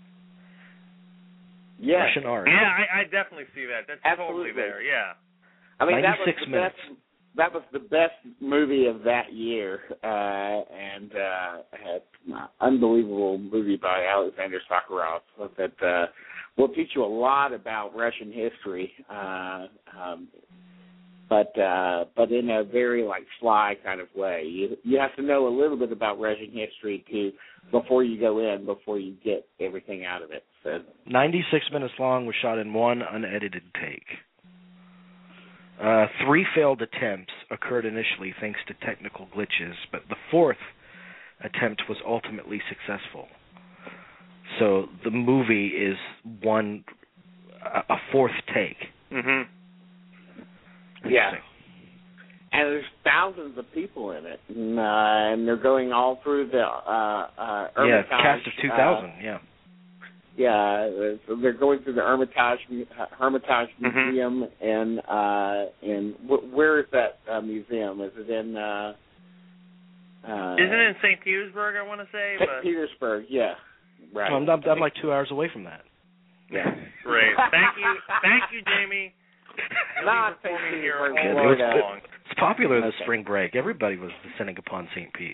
Yes. Russian Ark. Yeah, I, I definitely see that. That's Absolutely. totally there. Yeah. I mean, that was ninety-six the minutes. best. That was the best movie of that year, uh, and uh, had an unbelievable movie by Alexander Sakharov that uh, will teach you a lot about Russian history, uh, um, but uh, but in a very like sly kind of way. You you have to know a little bit about Russian history to before you go in, before you get everything out of it. So ninety-six minutes long, was shot in one unedited take. Uh, three failed attempts occurred initially thanks to technical glitches, but the fourth attempt was ultimately successful. So the movie is one a fourth take. Mhm. yeah, and there's thousands of people in it, and, uh, and they're going all through the uh, uh, Yeah, Hermitage. cast of two thousand. Uh, yeah. Yeah, so they're going through the Hermitage Hermitage Mhm. Museum, and uh, and wh- where is that uh, museum? Is it in? Uh, uh, Isn't it in Saint Petersburg? I want to say. Saint But Petersburg? Yeah, right. I'm, I'm, I'm like two hours away from that. Yeah. great. Thank you, thank you, Jamie. Not You'll be Saint performing here Petersburg, all Florida. day long. It's popular this Okay. spring break. Everybody was descending upon Saint Pete.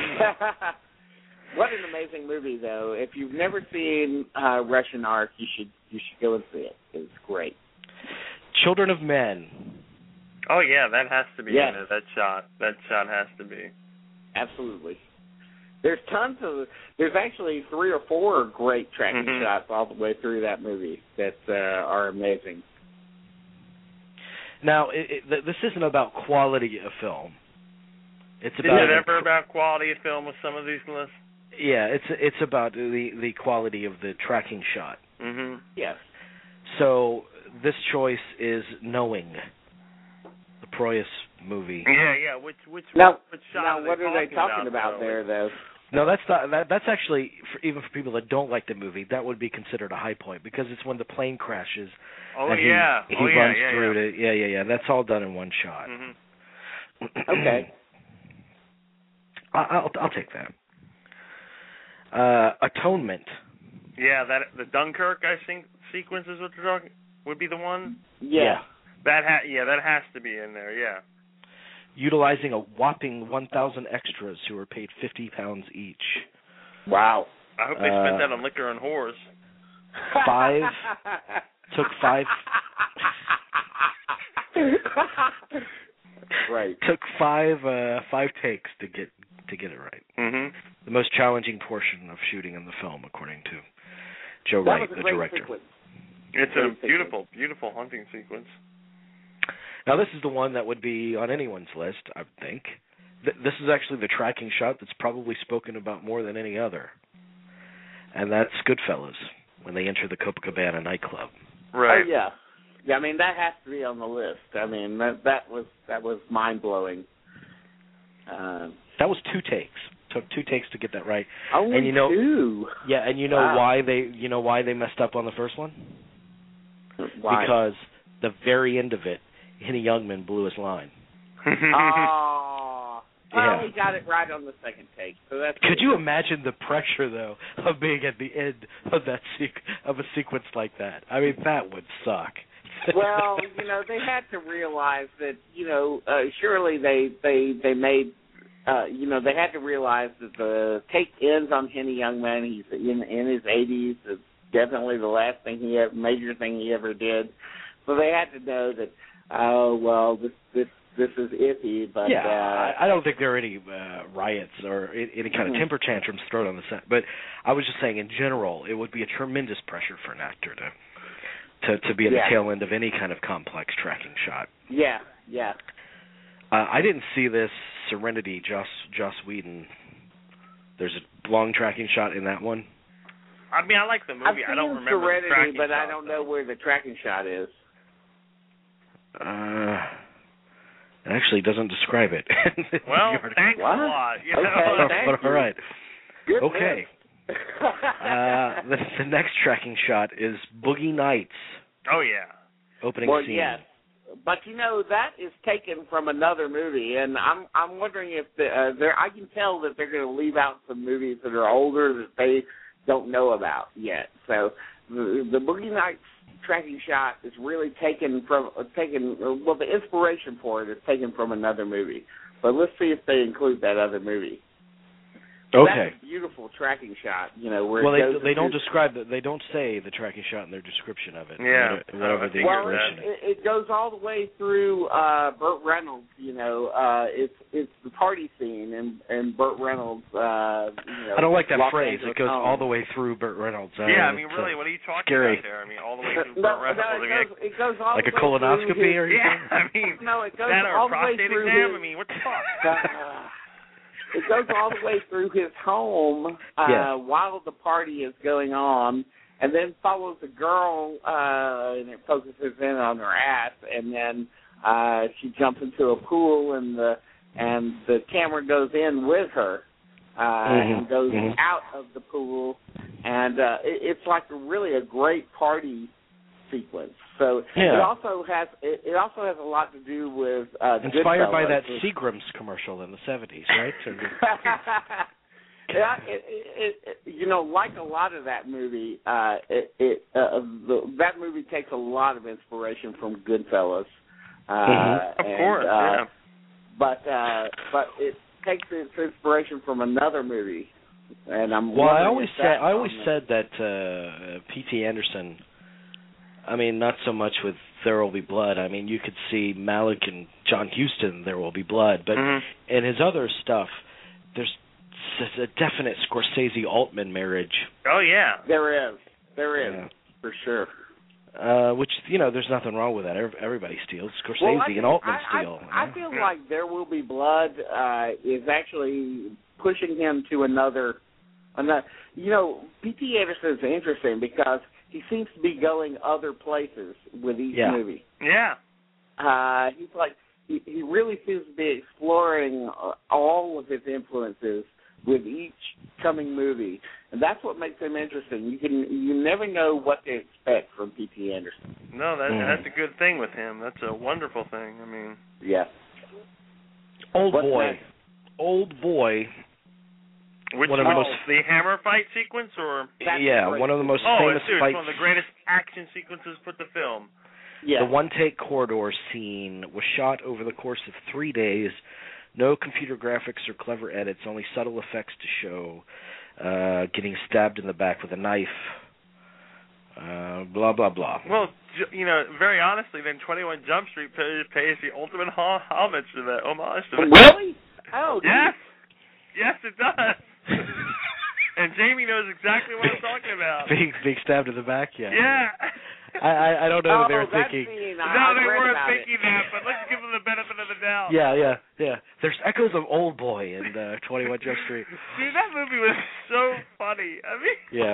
What an amazing movie, though! If you've never seen uh, Russian Ark, you should you should go and see it. It's great. Children of Men. Oh yeah, that has to be Yes. in there. That shot. That shot has to be. Absolutely. There's tons of. There's actually three or four great tracking Mhm. shots all the way through that movie that uh, are amazing. Now, it, it, th- this isn't about quality of film. It's Is about it ever about quality of film with some of these lists? yeah. It's it's about the the quality of the tracking shot. Mhm. Yes. So this choice is Knowing, the Proyas movie. Yeah, yeah. Which which Now, which shot now are what are they talking about, about though? there, though? No, that's not. That, that's actually for, even for people that don't like the movie, that would be considered a high point because it's when the plane crashes. Oh and he, yeah. he oh yeah. runs yeah, through yeah. it. Yeah, yeah, yeah. That's all done in one shot. Mhm. Okay. I, I'll I'll take that. Uh, Atonement. Yeah, that the Dunkirk I think sequence is what you're talking would be the one. Yeah. That ha- yeah, that has to be in there. Yeah. Utilizing a whopping one thousand extras who were paid fifty pounds each. Wow. I hope they Uh, spent that on liquor and whores. Five took five Right. took five uh, five takes to get to get it right. Mhm. The most challenging portion of shooting in the film, according to Joe That Wright, was a the great director. sequence. It's Great a sequence. beautiful, beautiful hunting sequence. Now, this is the one that would be on anyone's list, I would think. Th- this is actually the tracking shot that's probably spoken about more than any other, and that's Goodfellas when they enter the Copacabana nightclub. Right. Oh, yeah. Yeah, I mean that has to be on the list. I mean that that was that was mind blowing. Uh, That was two takes. Took two takes to get that right. only and you know, two. Yeah, and you know Wow. why they you know why they messed up on the first one? Why? Because the very end of it, Henny Youngman blew his line. Oh. Well, Yeah. he got it right on the second take. So that's Could you imagine the pressure, though, of being at the end of that sequ- of a sequence like that? I mean, that would suck. Well, you know, they had to realize that, you know, uh, surely they they they made, uh, you know, they had to realize that the take ends on Henny Youngman. He's in in his eighties. It's definitely the last thing he ever, major thing he ever did. So they had to know that, oh well, this this this is iffy. But yeah, uh, I, I don't think there are any uh, riots or i- any kind of Mhm. temper tantrums thrown on the set. But I was just saying, in general, it would be a tremendous pressure for an actor to to, to be at Yeah. the tail end of any kind of complex tracking shot. yeah, yeah. Uh, I didn't see this Serenity, Joss Joss Whedon. There's a long tracking shot in that one. I mean, I like the movie. I've seen I don't remember Serenity, the tracking but I shot, don't though. know where the tracking shot is. Uh, it actually doesn't describe it. Well, thanks What? a lot. You Okay, know? thank But all you. right. Good Okay. uh, the, the next tracking shot is Boogie Nights. Oh yeah. Opening well, scene. yes. But you know that is taken from another movie, and I'm I'm wondering if the, uh, there I can tell that they're going to leave out some movies that are older that they don't know about yet. So the, the Boogie Nights tracking shot is really taken from uh, taken well the inspiration for it is taken from another movie. But let's see if they include that other movie. Okay. That's a beautiful tracking shot, you know, where well, it they goes they don't into, describe the, they don't say the tracking shot in their description of it. Yeah. Whatever, whatever the well, inspiration is. it, it goes all the way through uh, Burt Reynolds. You know, uh, it's it's the party scene and and Burt Reynolds. Uh, you know, I don't like that Los phrase. Angeles it goes home. all the way through Burt Reynolds. Uh, yeah, I mean, it's, really, uh, what are you talking scary. about there? I mean, all the way through no, Burt no, Reynolds. it, goes, it goes all like the a way colonoscopy through or his, Yeah, I mean, no, it goes that or all a the way prostate through exam. his, I mean, what the fuck? Uh, it goes all the way through his home uh, yeah. while the party is going on, and then follows the girl, uh, and it focuses in on her ass, and then uh, she jumps into a pool, and the and the camera goes in with her, uh, mm-hmm. and goes mm-hmm. out of the pool, and uh, it, it's like a, really a great party sequence. So yeah. it also has it, it also has a lot to do with uh, inspired Goodfellas. by that Seagram's commercial in the seventies, right? yeah, it, it, it, you know, like a lot of that movie, uh, it, it uh, the, that movie takes a lot of inspiration from Goodfellas. Uh, mm-hmm. Of and, course, uh, yeah. But uh, but it takes its inspiration from another movie, and I'm well. I wondering always if said that's I always on said that uh, P T Anderson. I mean, not so much with There Will Be Blood. I mean, you could see Malick and John Huston, There Will Be Blood. But mm-hmm. in his other stuff, there's a definite Scorsese-Altman marriage. Oh, yeah. There is. There is, yeah. for sure. Uh, which, you know, there's nothing wrong with that. Everybody steals. Scorsese well, I, and Altman I, steal. I, I feel like There Will Be Blood uh, is actually pushing him to another, another. You know, P T Anderson's interesting because he seems to be going other places with each yeah. movie. Yeah. Uh, he's like, he, he really seems to be exploring uh, all of his influences with each coming movie. And that's what makes him interesting. You can you never know what to expect from P T Anderson. No, that, mm. that's a good thing with him. That's a wonderful thing. I mean. Yeah. Old What's Boy. next? Old Boy. Which one of the most the hammer fight sequence, or That's yeah, great. one of the most oh, famous it's, fights. one of the greatest action sequences put to film. Yeah. The one-take corridor scene was shot over the course of three days. No computer graphics or clever edits, only subtle effects to show. Uh, getting stabbed in the back with a knife. Uh, blah blah blah. Well, you know, very honestly, then twenty-one Jump Street pays, pays the ultimate homage to that. Homage to that. Really? Oh, yes, yes, it does. And Jamie knows exactly what I'm talking about. Being being stabbed in the back, yeah. Yeah. I, I I don't know oh, that they were that thinking. Scene, no, I they read weren't about thinking it. that, but let's give them the benefit of the doubt. Yeah, yeah, yeah. There's echoes of Old Boy in uh, twenty-one Jump Street. Dude, that movie was so funny. I mean. Yeah.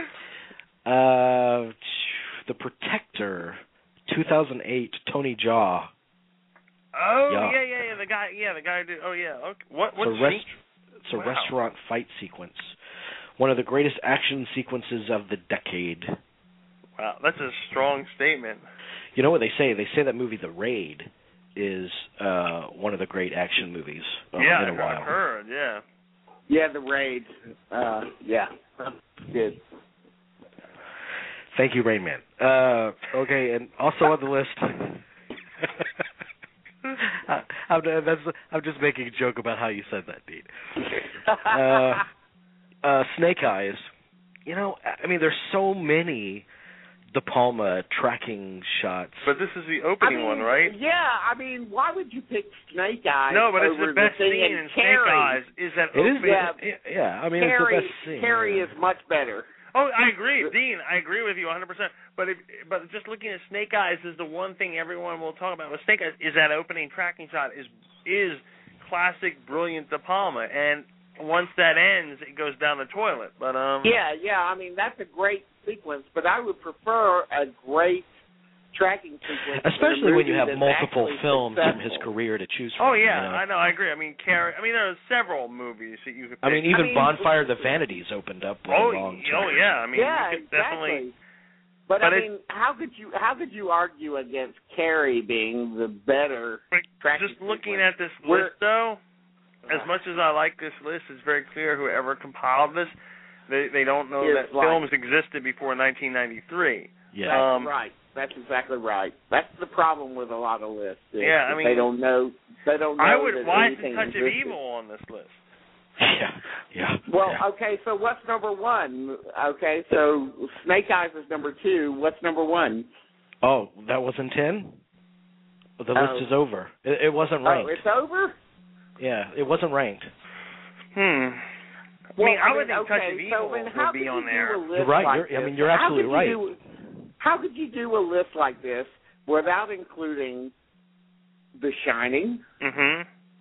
Uh, The Protector, two thousand eight, Tony Jaa. Oh yeah. yeah, yeah, yeah. The guy, yeah, the guy. Did, oh yeah. Okay. What? What's it's a, rest, it's a wow. restaurant fight sequence. One of the greatest action sequences of the decade. Wow, that's a strong statement. You know what they say? They say that movie The Raid is uh, one of the great action movies uh, yeah, in a while. I've heard, yeah. Yeah, The Raid. Uh, yeah, good. Thank you, Rain Man. Uh, okay, and also on the list, I, I'm, that's, I'm just making a joke about how you said that, Dean. Uh, uh, Snake Eyes. You know, I mean, there's so many De Palma tracking shots. But this is the opening I mean, one, right? Yeah, I mean, why would you pick Snake Eyes? No, but it's over the best the scene in Snake Carrie. Eyes. Is that it opening? is, yeah, yeah, I mean, Carrie, it's the best scene. Carrie yeah. is much better. Oh, I agree, Dean. I agree with you one hundred percent. But if, but just looking at Snake Eyes is the one thing everyone will talk about with Snake Eyes is that opening tracking shot is is classic, brilliant De Palma, and once that ends, it goes down the toilet. But um. Yeah, yeah. I mean, that's a great sequence, but I would prefer a great tracking sequence. Especially when you have that's multiple films successful. from his career to choose from. Oh yeah, you know? I know, I agree. I mean, Carrie. I mean, there are several movies that you could. Pick. I mean, even I mean, Bonfire of the Vanities opened up. Oh, long oh yeah. I mean, yeah, you could exactly. definitely. But, but I it, mean, how could you how could you argue against Carrie being the better tracking just looking sequence? at this We're, list, though, as much as I like this list, it's very clear whoever compiled this, they they don't know It's that like, films existed before nineteen ninety-three. Yeah, that's um, right. That's exactly right. That's the problem with a lot of lists. Is yeah, I mean, they don't know. They don't know. I would. That Why is anything the Touch existed. of Evil on this list? Yeah, yeah. Well, yeah. okay, so what's number one? Okay, so Snake Eyes is number two. What's number one? Oh, that wasn't ten? The Oh. list is over. It, it wasn't ranked. Oh, it's over? Yeah, it wasn't ranked. Hmm. I Well, mean, I, I would mean, think Touch okay, of Evil so then how would be could on you there. do a list You're right. Like You're, I this? mean, you're How absolutely could you right. Do, how could you do a list like this without including The Shining, Mm-hmm.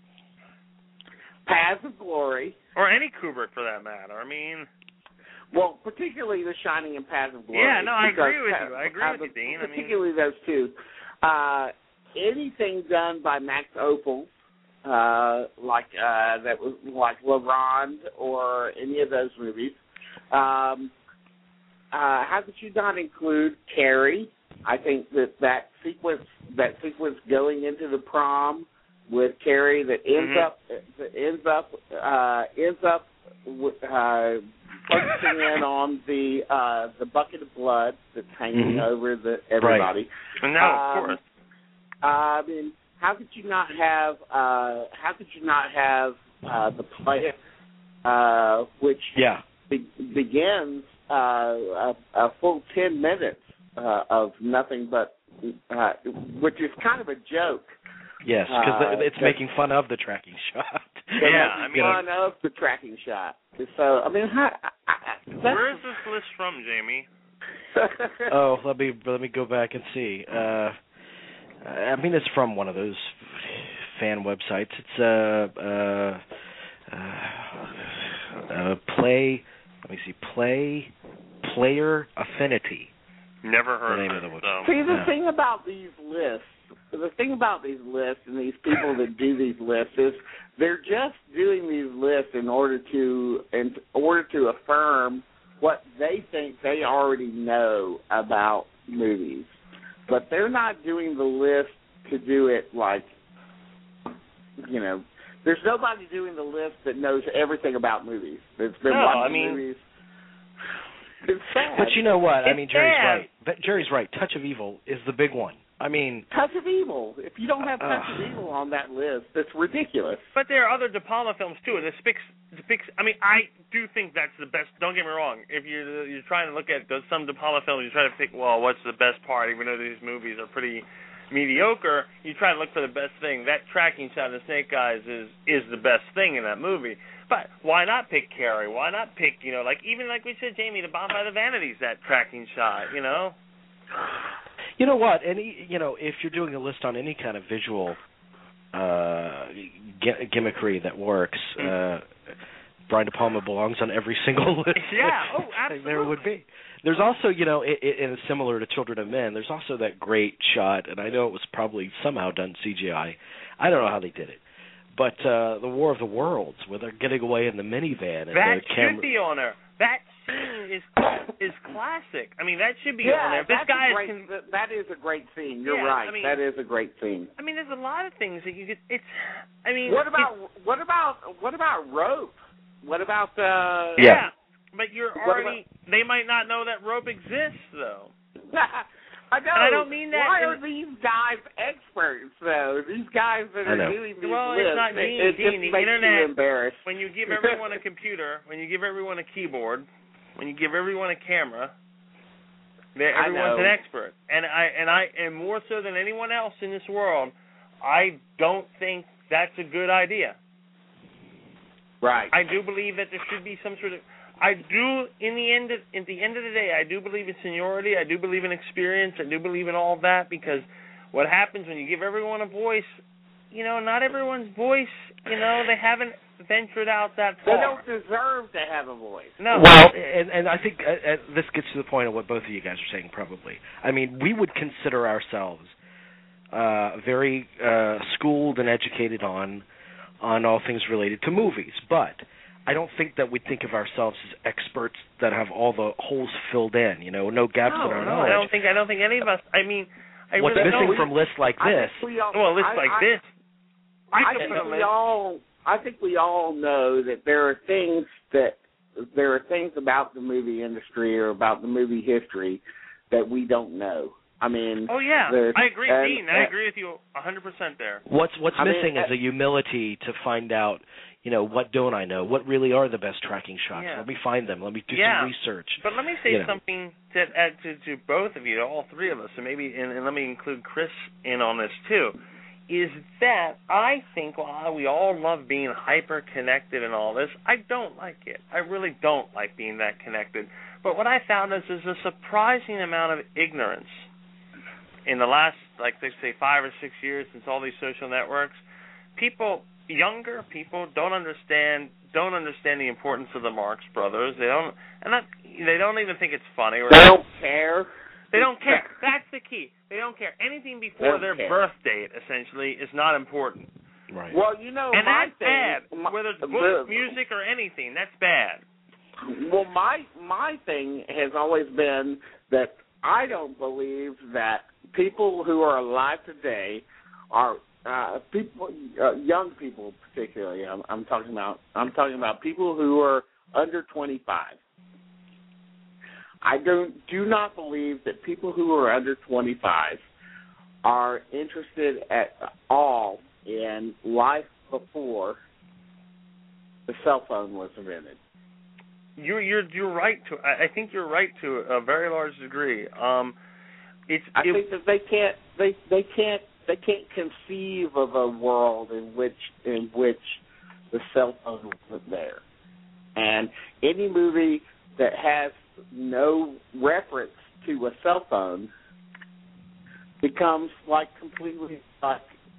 Paths of Glory, Or any Kubrick for that matter. I mean, well, particularly The Shining and Paths of Glory. yeah, no, I agree because, with you. I agree uh, with you, Dean. I mean, particularly those two. Uh, anything done by Max Ophuls, uh, like uh, that was like La Ronde or any of those movies. Um, uh, how could you not include Carrie? I think that that sequence, that sequence going into the prom with Carrie that ends Mhm. up, that ends up, uh, ends up with, uh, focusing in on the uh, the bucket of blood that's hanging Mhm. over the everybody. no, Um, of course. I mean, how could you not have? Uh, how could you not have uh, the play, uh, which Yeah. be- begins uh, a, a full ten minutes uh, of nothing but, uh, which is kind of a joke. Yes, because Uh, it's making fun of the tracking shot. They're Yeah, making I mean- fun of the tracking shot. So I mean, how, I, I, that's, Where is this list from, Jamie? Oh, let me let me go back and see. Uh, I mean, it's from one of those fan websites. It's uh, uh, uh, uh, play. Let me see. Play Player Affinity. Never heard The name of of it. the So. See, the Yeah. thing about these lists, the thing about these lists and these people that do these lists is they're just doing these lists in order to in order to affirm what they think they already know about movies. But they're not doing the list to do it like, you know, there's nobody doing the list that knows everything about movies. That's been No, watching I mean- movies. It's sad. But you know what? I It's mean, Jerry's bad. right. But Jerry's right. Touch of Evil is the big one. I mean, Touch of Evil. If you don't have Uh, Touch of Evil on that list, that's ridiculous. But there are other De Palma films too. The Spix, the Spix, I mean, I do think that's the best. Don't get me wrong. If you're you're trying to look at those, some De Palma films, you try to think, well, what's the best part? Even though these movies are pretty mediocre, you try to look for the best thing. That tracking shot of Snake Eyes is is the best thing in that movie. But why not pick Carrie? Why not pick, you know, like even like we said, Jamie, the Bonfire of the Vanities, that tracking shot, you know? you know what? Any, you know, if you're doing a list on any kind of visual uh, gi- gimmickry that works, uh, Brian De Palma belongs on every single list. Yeah, oh, absolutely. There would be. There's also, you know, it, it, and it's similar to Children of Men, there's also that great shot, and I know it was probably somehow done C G I. I don't know how they did it. But uh, the War of the Worlds, where they're getting away in the minivan. And That the camera- should be on there. That scene is is classic. I mean, that should be yeah, on there. If this that's guy a great, is. Con- that is a great scene. You're Yeah, right. I mean- that is a great scene. I mean, there's a lot of things that you could. It's. I mean. What about what about what about Rope? What about uh? Yeah. Yeah. But you're What already. They might not know that rope exists, though. I know. And I don't mean that Why in- are these guys experts though? These guys that I are know. doing these Well, lists, it's not it, Dean. it Dean, just the makes internet- you embarrassed. When you give everyone a computer, when you give everyone a keyboard, when you give everyone a camera, they're- I everyone's know. an expert. And I and I and more so than anyone else in this world, I don't think that's a good idea. Right. I do believe that there should be some sort of. I do in the end of, at the end of the day, I do believe in seniority. I do believe in experience. I do believe in all of that because what happens when you give everyone a voice, you know, not everyone's voice, you know, they haven't ventured out that far. They don't deserve to have a voice. No. Well, and, and I think uh, uh, this gets to the point of what both of you guys are saying, probably. I mean, we would consider ourselves uh, very uh, schooled and educated on on all things related to movies, but I don't think that we think of ourselves as experts that have all the holes filled in. You know, no gaps no, in our no, knowledge. I don't think. I don't think any of us. I mean, I what's really missing don't. from lists like this? We all, well, lists I, like I, this. I, I think we all. I think we all know that there are things that there are things about the movie industry or about the movie history that we don't know. I mean, oh yeah, I agree, and, Dean. I agree with you a hundred percent there. What's What's I missing mean, is a humility to find out. You know, what don't I know? What really are the best tracking shots? Yeah. Let me find them. Let me do yeah. some research. But let me say you know. something to add to, to both of you, to all three of us, and maybe and, and let me include Chris in on this too. Is that I think while we all love being hyper connected and all this, I don't like it. I really don't like being that connected. But what I found is there's a surprising amount of ignorance in the last, like they say, five or six years since all these social networks. People. Younger people don't understand don't understand the importance of the Marx Brothers. They don't, and not, they don't even think it's funny. Or they don't care. They don't care. That's the key. They don't care. Anything before their care. birth date, essentially, is not important. Right. Well, you know, and my that's thing, bad. My, Whether it's books, the, music, or anything, that's bad. Well, my my thing has always been that I don't believe that people who are alive today are. Uh, people, uh, young people particularly. I'm, I'm talking about. I'm talking about people who are under twenty-five. I don't do not believe that people who are under twenty-five are interested at all in life before the cell phone was invented. You're you're you're right to. I think you're right to a very large degree. Um, it's. I it, think that they can't. They they can't. They can't conceive of a world in which in which the cell phone wasn't there. And any movie that has no reference to a cell phone becomes like completely like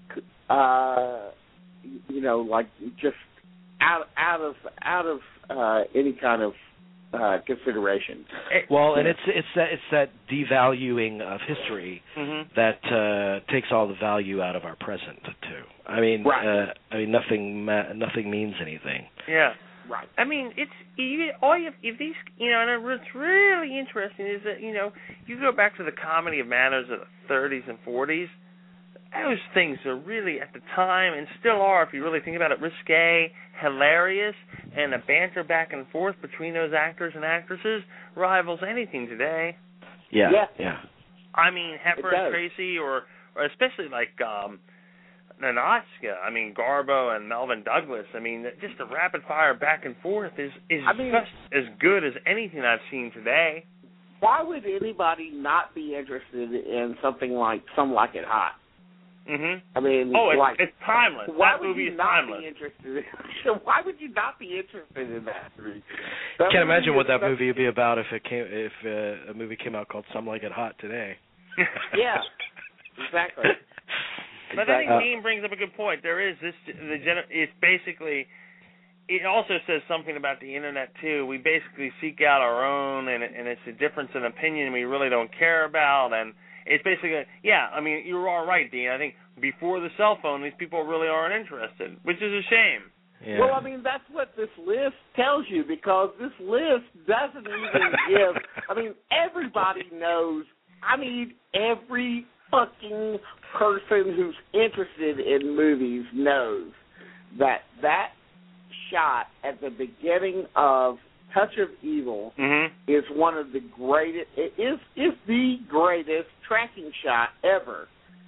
uh, you know like just out out of out of uh, any kind of Uh, consideration. Well, and it's it's that it's that devaluing of history mm-hmm. that uh, takes all the value out of our present too. I mean, right. uh, I mean nothing ma- nothing means anything. Yeah, right. I mean, it's you, all you if these you know, and what's really interesting is that you know you go back to the comedy of manners of the thirties and forties. Those things are really, at the time, and still are, if you really think about it, risque, hilarious, and the banter back and forth between those actors and actresses rivals anything today. Yeah, yeah. yeah. I mean, Hepburn and Tracy, or, or especially like um, Nanochka, I mean, Garbo and Melvin Douglas. I mean, just the rapid-fire back and forth is, is I mean, just as good as anything I've seen today. Why would anybody not be interested in something like Some Like It Hot? Mm-hmm. I mean, oh, it's, like, it's timeless. Why that would movie you is not timeless. be interested in, why would you not be interested in that movie? That Can't movie imagine what that such, movie would be about if it came if uh, a movie came out called Some Like It Hot today. Yeah, exactly. But I think exactly. Dean brings up a good point. There is this. The gener- It's basically. It also says something about the internet too. We basically seek out our own, and and it's a difference in opinion we really don't care about, and it's basically, yeah, I mean, you're all right, Dean. I think before the cell phone, these people really aren't interested, which is a shame. Yeah. Well, I mean, that's what this list tells you, because this list doesn't even give, I mean, everybody knows, I mean, every fucking person who's interested in movies knows that that shot at the beginning of Touch of Evil mm-hmm. is one of the greatest, it is, is the greatest tracking shot ever.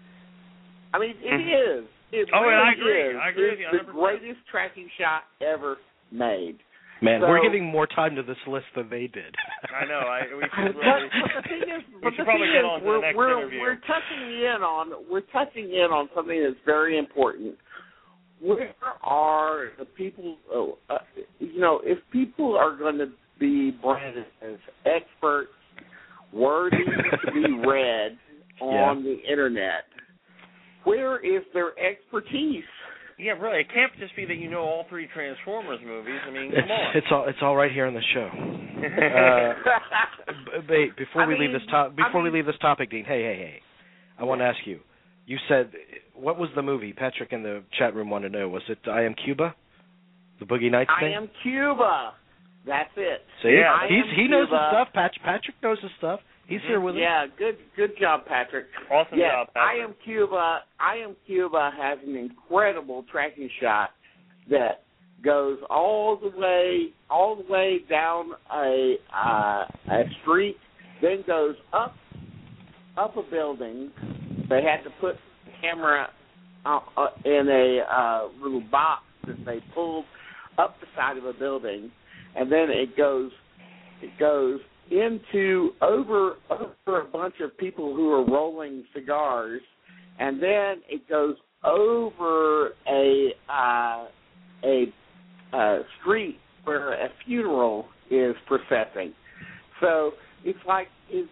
I mean, it mm-hmm. is. It oh, really I agree. is. I agree it's with you. the one hundred percent. greatest tracking shot ever made. Man, so, we're giving more time to this list than they did. I know. I, we should but, really, but the thing is, we but should the probably thing get is, on to we're, the next we're, interview. We're touching in on we're touching in on something that's very important. Where are the people? Oh, uh, you know, if people are going to be branded as experts, worthy to be read on yeah. the internet, where is their expertise? Yeah, really. It can't just be that you know all three Transformers movies. I mean, come it's, on. It's all it's all right here on the show. uh, b- b- before I we mean, leave this top, before I mean, we leave this topic, Dean. Hey, hey, hey. I want to ask you. You said what was the movie? Patrick in the chat room wanted to know. Was it I Am Cuba? The Boogie Nights I thing? Am Cuba. That's it. See, yeah, he's I he knows his Cuba. stuff. Pat, Patrick knows his stuff. He's mm-hmm. here with us. Yeah, good good job, Patrick. Awesome yes, job, Patrick. I Am Cuba. I Am Cuba has an incredible tracking shot that goes all the way all the way down a uh, a street, then goes up up a building. They had to put the camera uh, uh, in a uh, little box that they pulled up the side of a building, and then it goes it goes into over over a bunch of people who are rolling cigars, and then it goes over a uh, a uh, street where a funeral is processing. So it's like it's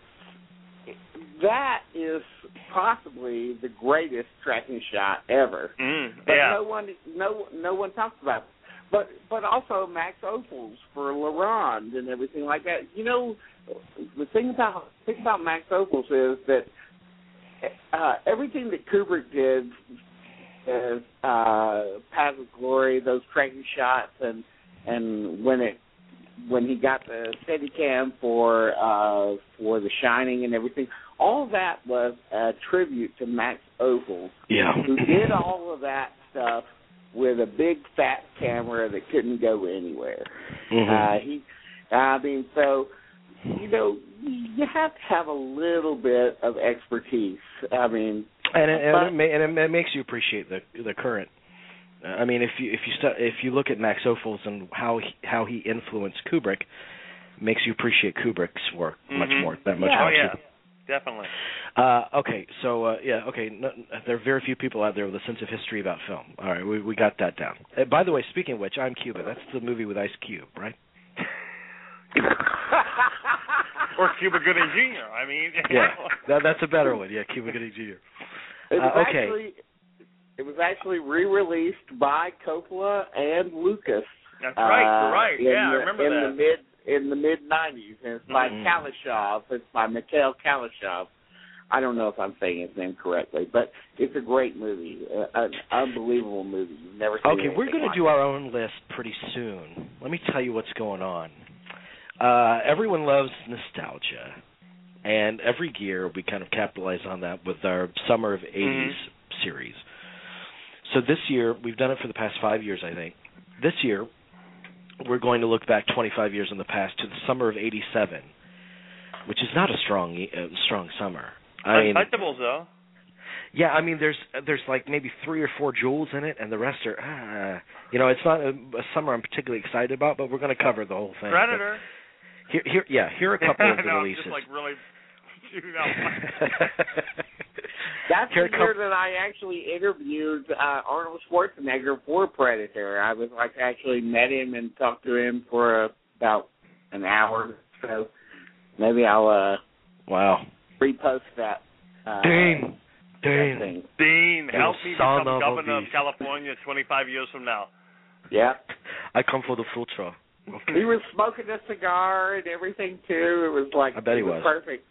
that is possibly the greatest tracking shot ever. Mm, but yeah. no one no no one talks about it. But but also Max Ophuls for LaRonde and everything like that. You know, the thing about the thing about Max Ophuls is that uh, everything that Kubrick did, as uh, Paths of Glory, those tracking shots, and and when it when he got the Steadicam for uh, for The Shining and everything, all that was a tribute to Max Ophuls, yeah. who did all of that stuff with a big fat camera that couldn't go anywhere. Mm-hmm. Uh, he, I mean, so you know, you have to have a little bit of expertise. I mean, and it, but, and, it, ma- and it makes you appreciate the the current. Uh, I mean, if you if you stu- if you look at Max Ophuls and how he, how he influenced Kubrick, makes you appreciate Kubrick's work mm-hmm. much more. That much yeah. more. Oh, yeah. Too. Definitely. Uh, okay, so uh, yeah, okay. No, there are very few people out there with a sense of history about film. All right, we we got that down. Uh, by the way, speaking of which, I'm Cuba. That's the movie with Ice Cube, right? Or Cuba Gooding Junior I mean, yeah, that, that's a better one. Yeah, Cuba Gooding Junior It was uh, okay. actually it was actually re-released by Coppola and Lucas. That's right. Uh, right. in Yeah, the, I remember in that. the mid in the mid nineties, and it's by Mm-hmm. Kalashov. It's by Mikhail Kalashov. I don't know if I'm saying his name correctly, but it's a great movie, uh, an unbelievable movie. You've never seen Okay, we're going to like do our own list pretty soon. Let me tell you what's going on. Uh, everyone loves nostalgia, and every year we kind of capitalize on that with our Summer of eighties mm-hmm. series. So this year, we've done it for the past five years, I think. This year, we're going to look back twenty-five years in the past to the summer of eighty-seven, which is not a strong uh, strong summer. I mean, Untouchables, though. Yeah, I mean, there's there's like maybe three or four jewels in it, and the rest are, uh, you know, it's not a, a summer I'm particularly excited about, but we're going to cover the whole thing. Predator. Here, here, yeah, here are a couple of the no, releases. I'm just like really shooting out. That's Here the year that I actually interviewed uh, Arnold Schwarzenegger for Predator. I was like actually met him and talked to him for uh, about an hour. So maybe I'll uh, wow repost that. Uh, Dean, that Dean, thing. Dean, help me son become of a governor of beast. California twenty-five years from now. Yeah. I come for the future. Okay. He was smoking a cigar and everything too. It was like I bet he it was, was. perfect.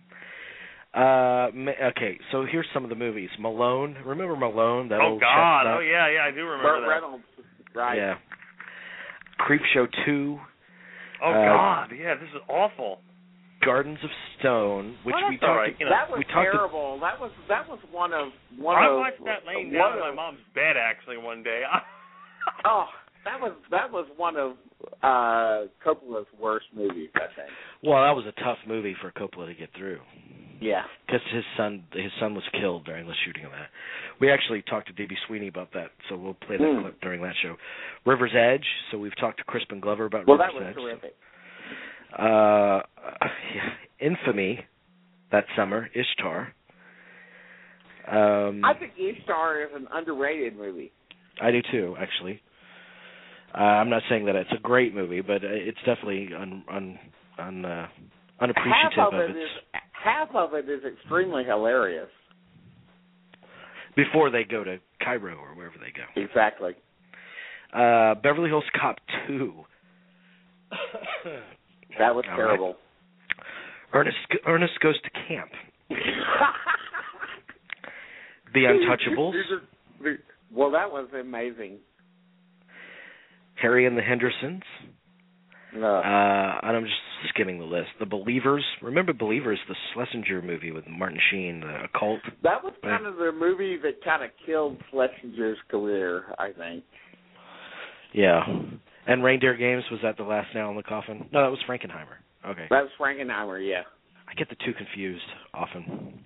Uh, okay, so here's some of the movies. Malone, remember Malone? That Oh old God! chestnut? Oh yeah, yeah, I do remember Burt that. Reynolds, right? Yeah. Creepshow two. Oh uh, God! Yeah, this is awful. Gardens of Stone, which Well, we that's all talked. right, you know. That was we talked terrible. To, that was that was one of one I of. watched that laying one down in of, my mom's bed actually one day. Oh, that was that was one of uh, Coppola's worst movies, I think. Well, that was a tough movie for Coppola to get through. Yeah, because his son his son was killed during the shooting of that. We actually talked to D B Sweeney about that, so we'll play that mm. clip during that show. River's Edge. So we've talked to Crispin Glover about well, River's that was Edge. terrific. Uh, yeah. Infamy. That summer, Ishtar. Um, I think Ishtar is an underrated movie. I do too, actually. Uh, I'm not saying that it's a great movie, but it's definitely un, un, un, uh, unappreciative half of, of it its. is half of it is extremely hilarious. before they go to Cairo or wherever they go. Exactly. Uh, Beverly Hills Cop two. That was All terrible. Right. Ernest Ernest Goes to Camp. The Untouchables. Well, that was amazing. Harry and the Hendersons. No. Uh, and I'm just skimming the list. The Believers. Remember Believers, the Schlesinger movie with Martin Sheen, the occult? That was kind of the movie that kind of killed Schlesinger's career, I think. Yeah. And Reindeer Games, was that the last nail in the coffin? No, that was Frankenheimer. Okay. That was Frankenheimer, yeah. I get the two confused often.